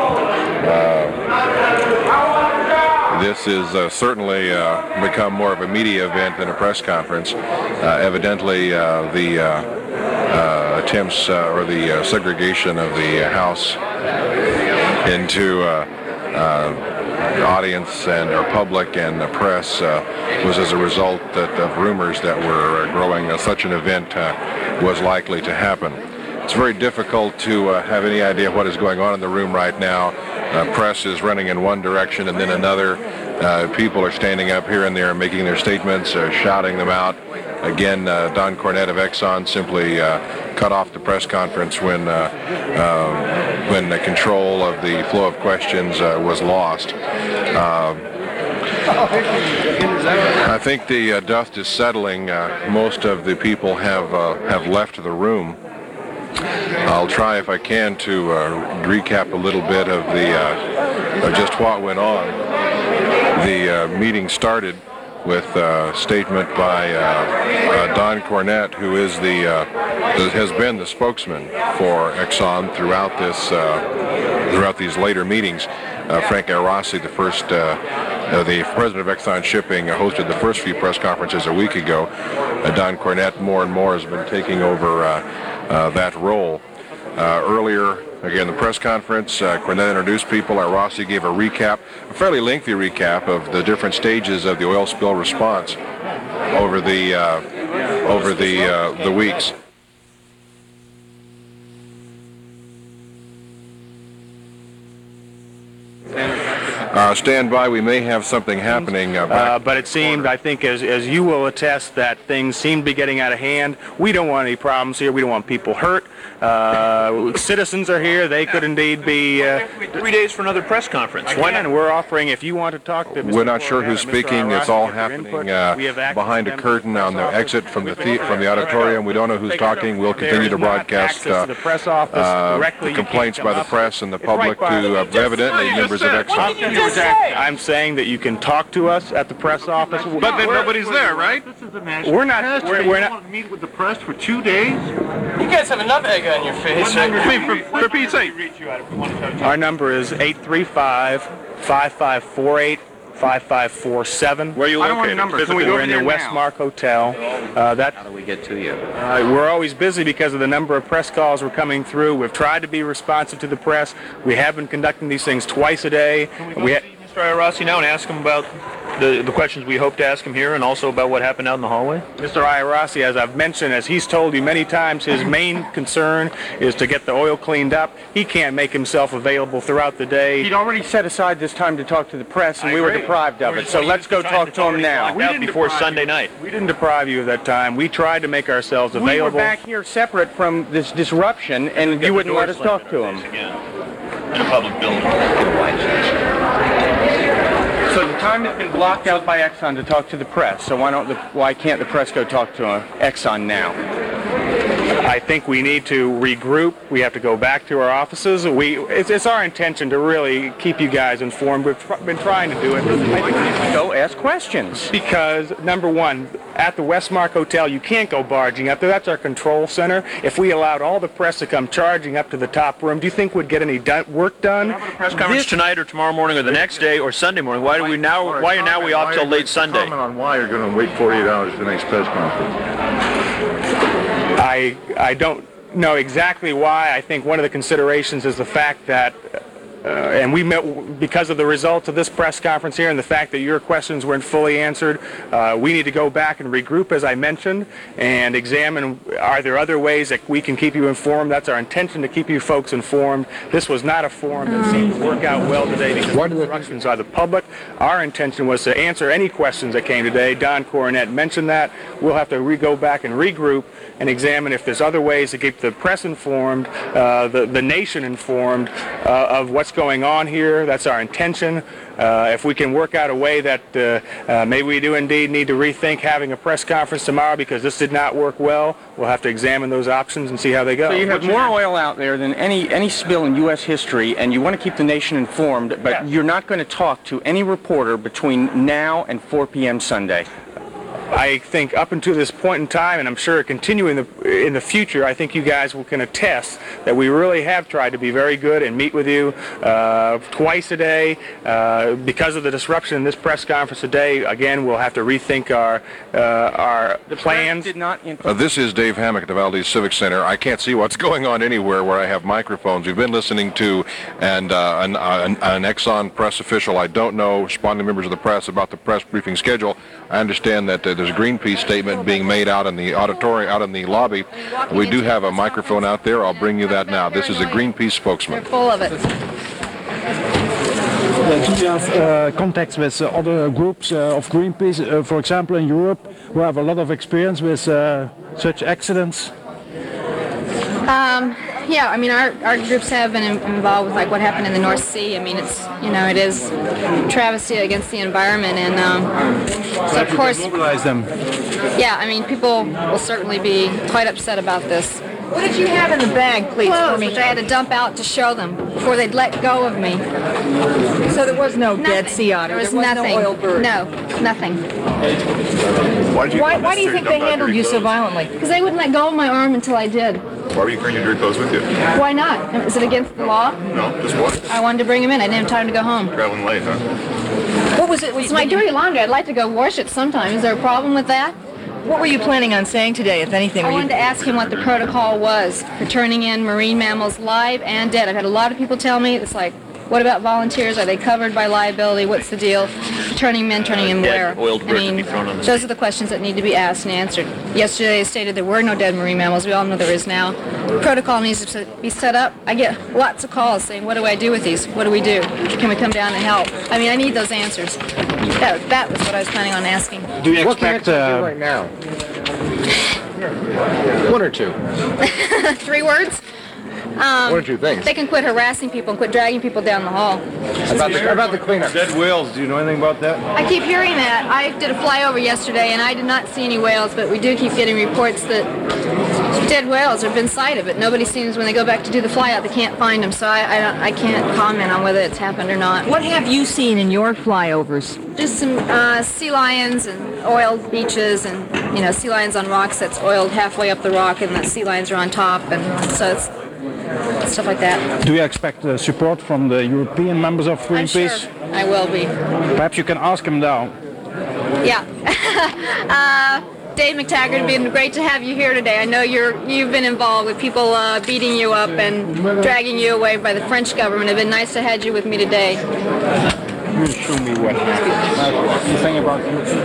uh, This has uh, certainly uh, become more of a media event than a press conference. Uh, evidently, uh, the uh, uh, attempts uh, or the uh, segregation of the House into uh, uh, audience and or public and the press uh, was as a result that, of rumors that were growing uh, such an event uh, was likely to happen. It's very difficult to uh, have any idea what is going on in the room right now. Uh, press is running in one direction and then another. Uh, people are standing up here and there making their statements, uh, shouting them out. Again, uh, Don Cornett of Exxon simply uh, cut off the press conference when, uh, uh, when the control of the flow of questions uh, was lost. Uh, I think the uh, dust is settling. Uh, most of the people have, uh, have left the room. I'll try, if I can, to uh, recap a little bit of the uh, of just what went on. The uh, meeting started with a statement by uh, uh, Don Cornett, who is the uh, has been the spokesman for Exxon throughout this uh, throughout these later meetings. Uh, Frank Arossi, the first uh, uh, the president of Exxon Shipping, uh, hosted the first few press conferences a week ago. Uh, Don Cornett more and more has been taking over uh, uh, that role. Uh, earlier, again, the press conference, uh, Cornett introduced people. Arossi gave a recap, a fairly lengthy recap of the different stages of the oil spill response over the uh, over the uh, the weeks. Uh, stand by. We may have something happening. Uh, uh, but it seemed, I think, as, as you will attest, that things seem to be getting out of hand. We don't want any problems here. We don't want people hurt. Uh, citizens are here. They could indeed be... Uh, Three days for another press conference. Why not? And we're offering, if you want to talk to... We're not sure who's speaking. It's all happening uh, behind a curtain on the exit from the, the from the auditorium. We don't know who's talking. We'll continue to broadcast uh, uh, complaints by the press and the public to uh, evidently members of Exxon. I'm saying that you can talk to us at the press office. But then nobody's there, right? This is a national We're not. We're, we're not. Meet with the press for two days. You guys have enough egg on your face. I mean, for, for Pete's sake. Our number is eight three five, five five four eight, five five four seven. Where are you located? I don't want a number. Can we go We're in the Westmark Hotel. Uh, that, How do we get to you? Uh, we're always busy because of the number of press calls we're coming through. We've tried to be responsive to the press. We have been conducting these things twice a day. Can we go we see Mister Iarossi now and ask him about the, the questions we hope to ask him here and also about what happened out in the hallway? Mister Iarossi, as I've mentioned, as he's told you many times, his main concern is to get the oil cleaned up. He can't make himself available throughout the day. He'd already set aside this time to talk to the press, and I we were agree. deprived of it. So let's go talk to him now. We didn't before Sunday night. We didn't deprive you of that time. We tried to make ourselves available. We were back here separate from this disruption, and you wouldn't let us talk to him. In a public building. So the time has been blocked out by Exxon to talk to the press. So why don't the, why can't the press go talk to uh, Exxon now? I think we need to regroup. We have to go back to our offices. We, it's, it's our intention to really keep you guys informed. We've tr- been trying to do it. I think we need to go ask questions. Because, number one, at the Westmark Hotel, you can't go barging up there. That's our control center. If we allowed all the press to come charging up to the top room, do you think we'd get any do- work done? We're having a press conference tonight or tomorrow morning or the next day or Sunday morning. Why do we now? Why are now we off till late Sunday? Comment on why you're going to wait forty-eight hours for the next press conference. I I don't know exactly why. I think one of the considerations is the fact that, uh, and we met because of the results of this press conference here and the fact that your questions weren't fully answered, uh, we need to go back and regroup, as I mentioned, and examine, are there other ways that we can keep you informed? That's our intention, to keep you folks informed. This was not a forum that seemed to work out well today because of the instructions by the public. Our intention was to answer any questions that came today. Don Coronet mentioned that. We'll have to re- go back and regroup and examine if there's other ways to keep the press informed, uh, the, the nation informed uh, of what's going on here. That's our intention. Uh, if we can work out a way that uh, uh, maybe we do indeed need to rethink having a press conference tomorrow because this did not work well, we'll have to examine those options and see how they go. So you have more oil out there than any any spill in U S history, and you want to keep the nation informed, but yeah. You're not going to talk to any reporter between now and four p.m. Sunday. I think up until this point in time, and I'm sure continuing the, in the future, I think you guys will can attest that we really have tried to be very good and meet with you uh, twice a day. Uh, because of the disruption in this press conference today, again, we'll have to rethink our uh, our the plans. Did not uh, this is Dave Hammack at the Valdez Civic Center. I can't see what's going on anywhere where I have microphones. We've been listening to and uh, an, an, an Exxon press official. I don't know, responding to members of the press about the press briefing schedule. I understand that uh, there's a Greenpeace statement being made out in the auditorium, out in the lobby. We do have a microphone out there. I'll bring you that now. This is a Greenpeace spokesman. They're full of it. Do you have uh, contacts with uh, other groups uh, of Greenpeace, uh, for example in Europe, who have a lot of experience with uh, such accidents? Um, yeah, I mean, our, our groups have been in, involved with like what happened in the North Sea. I mean, it's, you know, it is travesty against the environment, and um, so of course, mobilize them. Yeah, I mean, people will certainly be quite upset about this. What did you have in the bag, please, Clothes, for me? which I had to dump out to show them before they'd let go of me. So there was no nothing. dead sea otter? There was, there was nothing. no oil bird? No, nothing. Why, did you Why, why do you think they handled you so violently? Because they wouldn't let go of my arm until I did. Why were you carrying your dirty clothes with you? Why not? Is it against the law? No, just what? I wanted to bring them in. I didn't have time to go home. Traveling late, huh? What was it? It's my dirty laundry. I'd like to go wash it sometime. Is there a problem with that? What were you planning on saying today, if anything? I Were wanted you... to ask him what the protocol was for turning in marine mammals live and dead. I've had a lot of people tell me, it's like, what about volunteers? Are they covered by liability? What's the deal? Turning them in, turning them where? oiled I bird mean, to be thrown on the those are the questions that need to be asked and answered. Yesterday they stated there were no dead marine mammals. We all know there is now. Protocol needs to be set up. I get lots of calls saying, what do I do with these? What do we do? Can we come down and help? I mean, I need those answers. That, that was what I was planning on asking. Do you expect uh, right now? one or two? Three words? Um, One or two things. They can quit harassing people and quit dragging people down the hall. About the, about the cleanup. Dead whales. Do you know anything about that? I keep hearing that. I did a flyover yesterday and I did not see any whales, but we do keep getting reports that dead whales have been sighted, but nobody seems, when they go back to do the flyout, they can't find them, so I, I, don't, I can't comment on whether it's happened or not. What have you seen in your flyovers? Just some uh, sea lions and oiled beaches and, you know, sea lions on rocks that's oiled halfway up the rock and the sea lions are on top, and so it's stuff like that. Do you expect uh, support from the European members of Greenpeace? I'm sure I will be. Perhaps you can ask them now. Yeah. uh, Dave McTaggart, it's been great to have you here today. I know you're, you've been involved with people uh, beating you up and dragging you away by the French government. It's been nice to have you with me today. You show me what you think about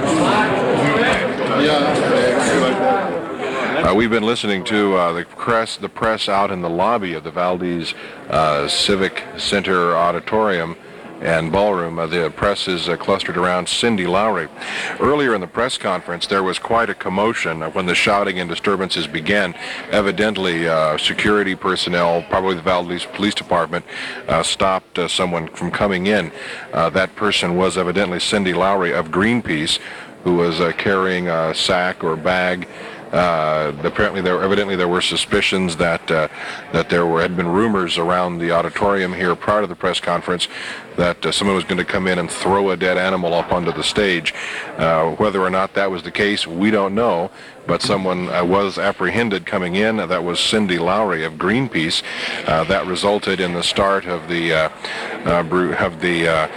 Uh, we've been listening to uh, the press, the press out in the lobby of the Valdez uh, Civic Center Auditorium and Ballroom. Uh, the press is uh, clustered around Cindy Lowry. Earlier in the press conference, there was quite a commotion when the shouting and disturbances began. Evidently, uh, security personnel, probably the Valdez Police Department, uh, stopped uh, someone from coming in. Uh, that person was evidently Cindy Lowry of Greenpeace, who was uh, carrying a sack or bag Uh, apparently, there evidently there were suspicions that uh, that there were had been rumors around the auditorium here prior to the press conference that uh, someone was going to come in and throw a dead animal up onto the stage. Uh, whether or not that was the case, we don't know. But someone uh, was apprehended coming in. That was Cindy Lowry of Greenpeace. Uh, that resulted in the start of the uh, uh, of the uh,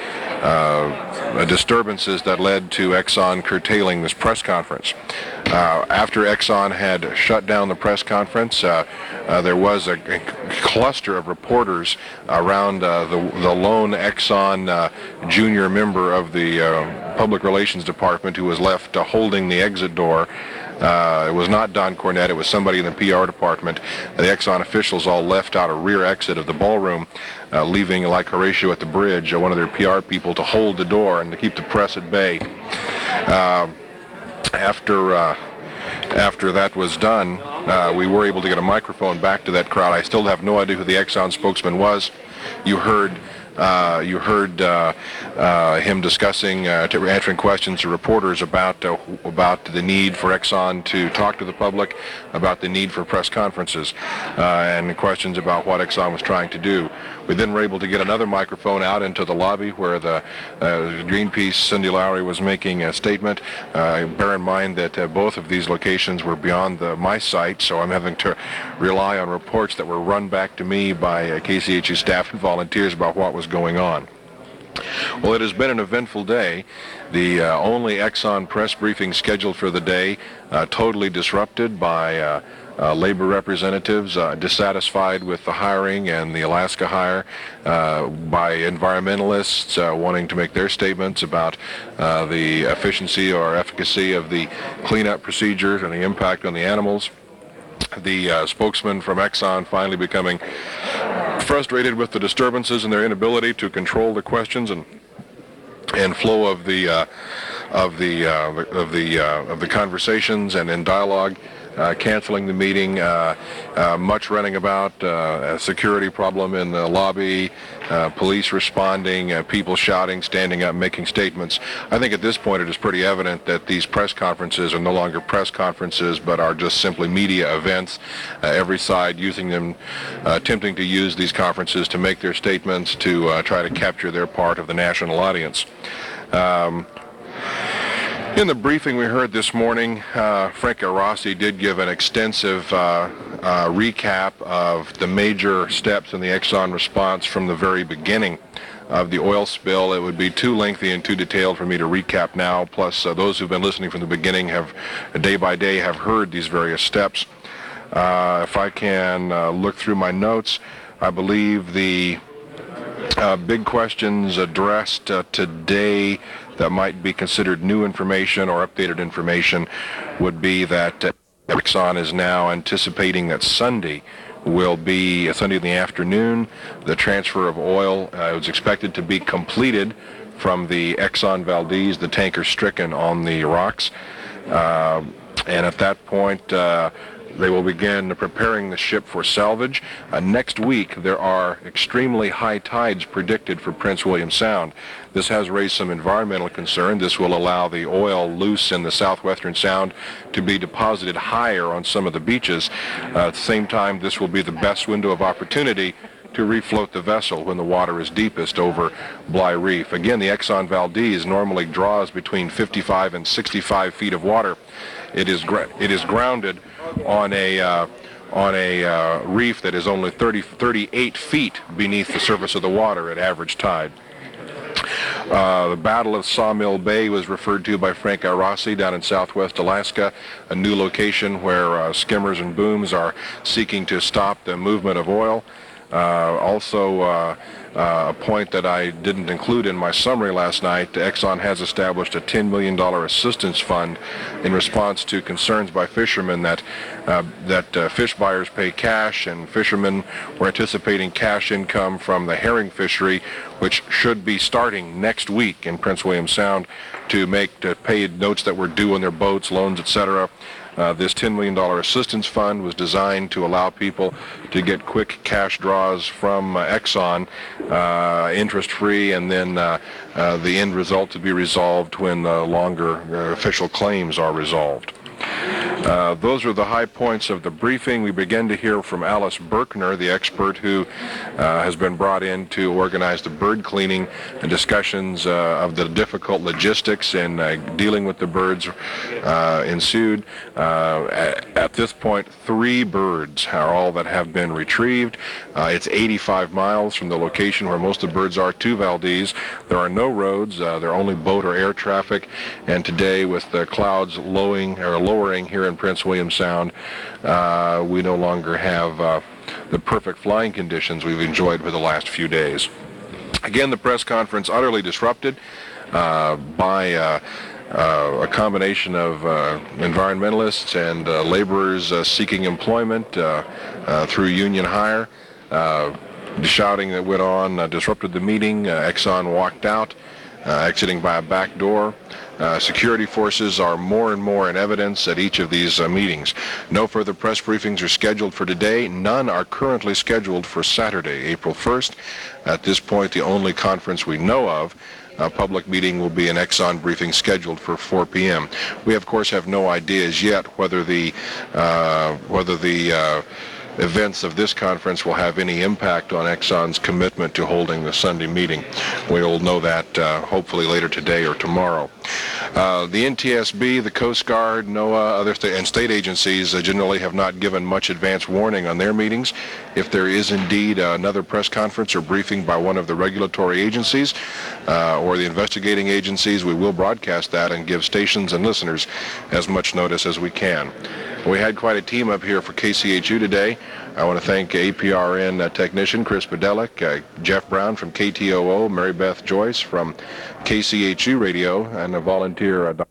uh, disturbances that led to Exxon curtailing this press conference. Uh, after Exxon had shut down the press conference, uh, uh, there was a, a cluster of reporters around uh, the, the lone Exxon uh, junior member of the uh, Public Relations Department who was left uh, holding the exit door. Uh, it was not Don Cornett, it was somebody in the P R department. The Exxon officials all left out a rear exit of the ballroom, uh, leaving, like Horatio at the bridge, uh, one of their P R people to hold the door and to keep the press at bay. Uh, after uh, after that was done, uh, we were able to get a microphone back to that crowd. I still have no idea who the Exxon spokesman was. You heard Uh, you heard uh, uh, him discussing, uh, to answering questions to reporters about uh, about the need for Exxon to talk to the public, about the need for press conferences, uh, and questions about what Exxon was trying to do. We then were able to get another microphone out into the lobby where the uh, Greenpeace Cindy Lowry was making a statement. Uh, bear in mind that uh, both of these locations were beyond the, my site, so I'm having to rely on reports that were run back to me by uh, K C H U staff and volunteers about what was going on. Well, it has been an eventful day. The uh, only Exxon press briefing scheduled for the day uh, totally disrupted by uh, uh, labor representatives uh, dissatisfied with the hiring and the Alaska hire, uh, by environmentalists uh, wanting to make their statements about uh, the efficiency or efficacy of the cleanup procedures and the impact on the animals. The uh, spokesman from Exxon finally becoming frustrated with the disturbances and their inability to control the questions and and flow of the uh, of the uh, of the uh, of the conversations and in dialogue, uh, canceling the meeting, uh, uh, much running about, uh, a security problem in the lobby, uh, police responding, uh, people shouting, standing up, making statements. I think at this point it is pretty evident that these press conferences are no longer press conferences but are just simply media events, uh, every side using them, uh, attempting to use these conferences to make their statements, to uh, try to capture their part of the national audience. Um, In the briefing we heard this morning, uh, Frank Rossi did give an extensive uh, uh, recap of the major steps in the Exxon response from the very beginning of the oil spill. It would be too lengthy and too detailed for me to recap now, plus uh, those who've been listening from the beginning have, day by day, have heard these various steps. Uh, if I can uh, look through my notes, I believe the uh, big questions addressed uh, today that might be considered new information or updated information would be that uh, Exxon is now anticipating that Sunday will be uh, Sunday in the afternoon. The transfer of oil uh, is expected to be completed from the Exxon Valdez, the tanker stricken on the rocks, uh, and at that point uh, they will begin preparing the ship for salvage. Uh, next week, there are extremely high tides predicted for Prince William Sound. This has raised some environmental concern. This will allow the oil loose in the southwestern sound to be deposited higher on some of the beaches. Uh, at the same time, this will be the best window of opportunity to refloat the vessel when the water is deepest over Bly Reef. Again, the Exxon Valdez normally draws between fifty-five and sixty-five feet of water. It is gra it is grounded on a uh, on a uh, reef that is only thirty, thirty-eight feet beneath the surface of the water at average tide. Uh, the Battle of Sawmill Bay was referred to by Frank Rossi down in southwest Alaska, a new location where uh, skimmers and booms are seeking to stop the movement of oil. Uh, also, uh, uh, a point that I didn't include in my summary last night, Exxon has established a ten million dollar assistance fund in response to concerns by fishermen that uh, that uh, fish buyers pay cash, and fishermen were anticipating cash income from the herring fishery, which should be starting next week in Prince William Sound, to make to pay notes that were due on their boats, loans, et cetera. Uh, this ten million dollar assistance fund was designed to allow people to get quick cash draws from uh, Exxon, uh, interest-free, and then uh, uh, the end result to be resolved when the longer uh, official claims are resolved. Uh, those are the high points of the briefing. We begin to hear from Alice Berkner, the expert who uh, has been brought in to organize the bird cleaning and discussions uh, of the difficult logistics in uh, dealing with the birds uh, ensued. Uh, at, at this point, three birds are all that have been retrieved. Uh, it's eighty-five miles from the location where most of the birds are to Valdez. There are no roads. Uh, there are only boat or air traffic. And today, with the clouds lowering, or lowering here in Prince William Sound, uh, we no longer have uh, the perfect flying conditions we've enjoyed for the last few days. Again, the press conference utterly disrupted uh, by uh, uh, a combination of uh, environmentalists and uh, laborers uh, seeking employment uh, uh, through union hire. Uh, the shouting that went on uh, disrupted the meeting. Uh, Exxon walked out, uh, exiting by a back door. Uh, security forces are more and more in evidence at each of these uh, meetings. No further press briefings are scheduled for today. None are currently scheduled for Saturday, April first. At this point, the only conference we know of, a public meeting, will be an Exxon briefing scheduled for four p m We, of course, have no idea as yet whether the uh, whether the uh, events of this conference will have any impact on Exxon's commitment to holding the Sunday meeting. We'll know that uh, hopefully later today or tomorrow. Uh, the N T S B, the Coast Guard, NOAA, other sta and state agencies uh, generally have not given much advance warning on their meetings. If there is indeed uh, another press conference or briefing by one of the regulatory agencies uh, or the investigating agencies, we will broadcast that and give stations and listeners as much notice as we can. We had quite a team up here for K C H U today. I want to thank A P R N uh, technician Chris Bedelic, uh, Jeff Brown from K T O O, Mary Beth Joyce from K C H U Radio, and a volunteer uh,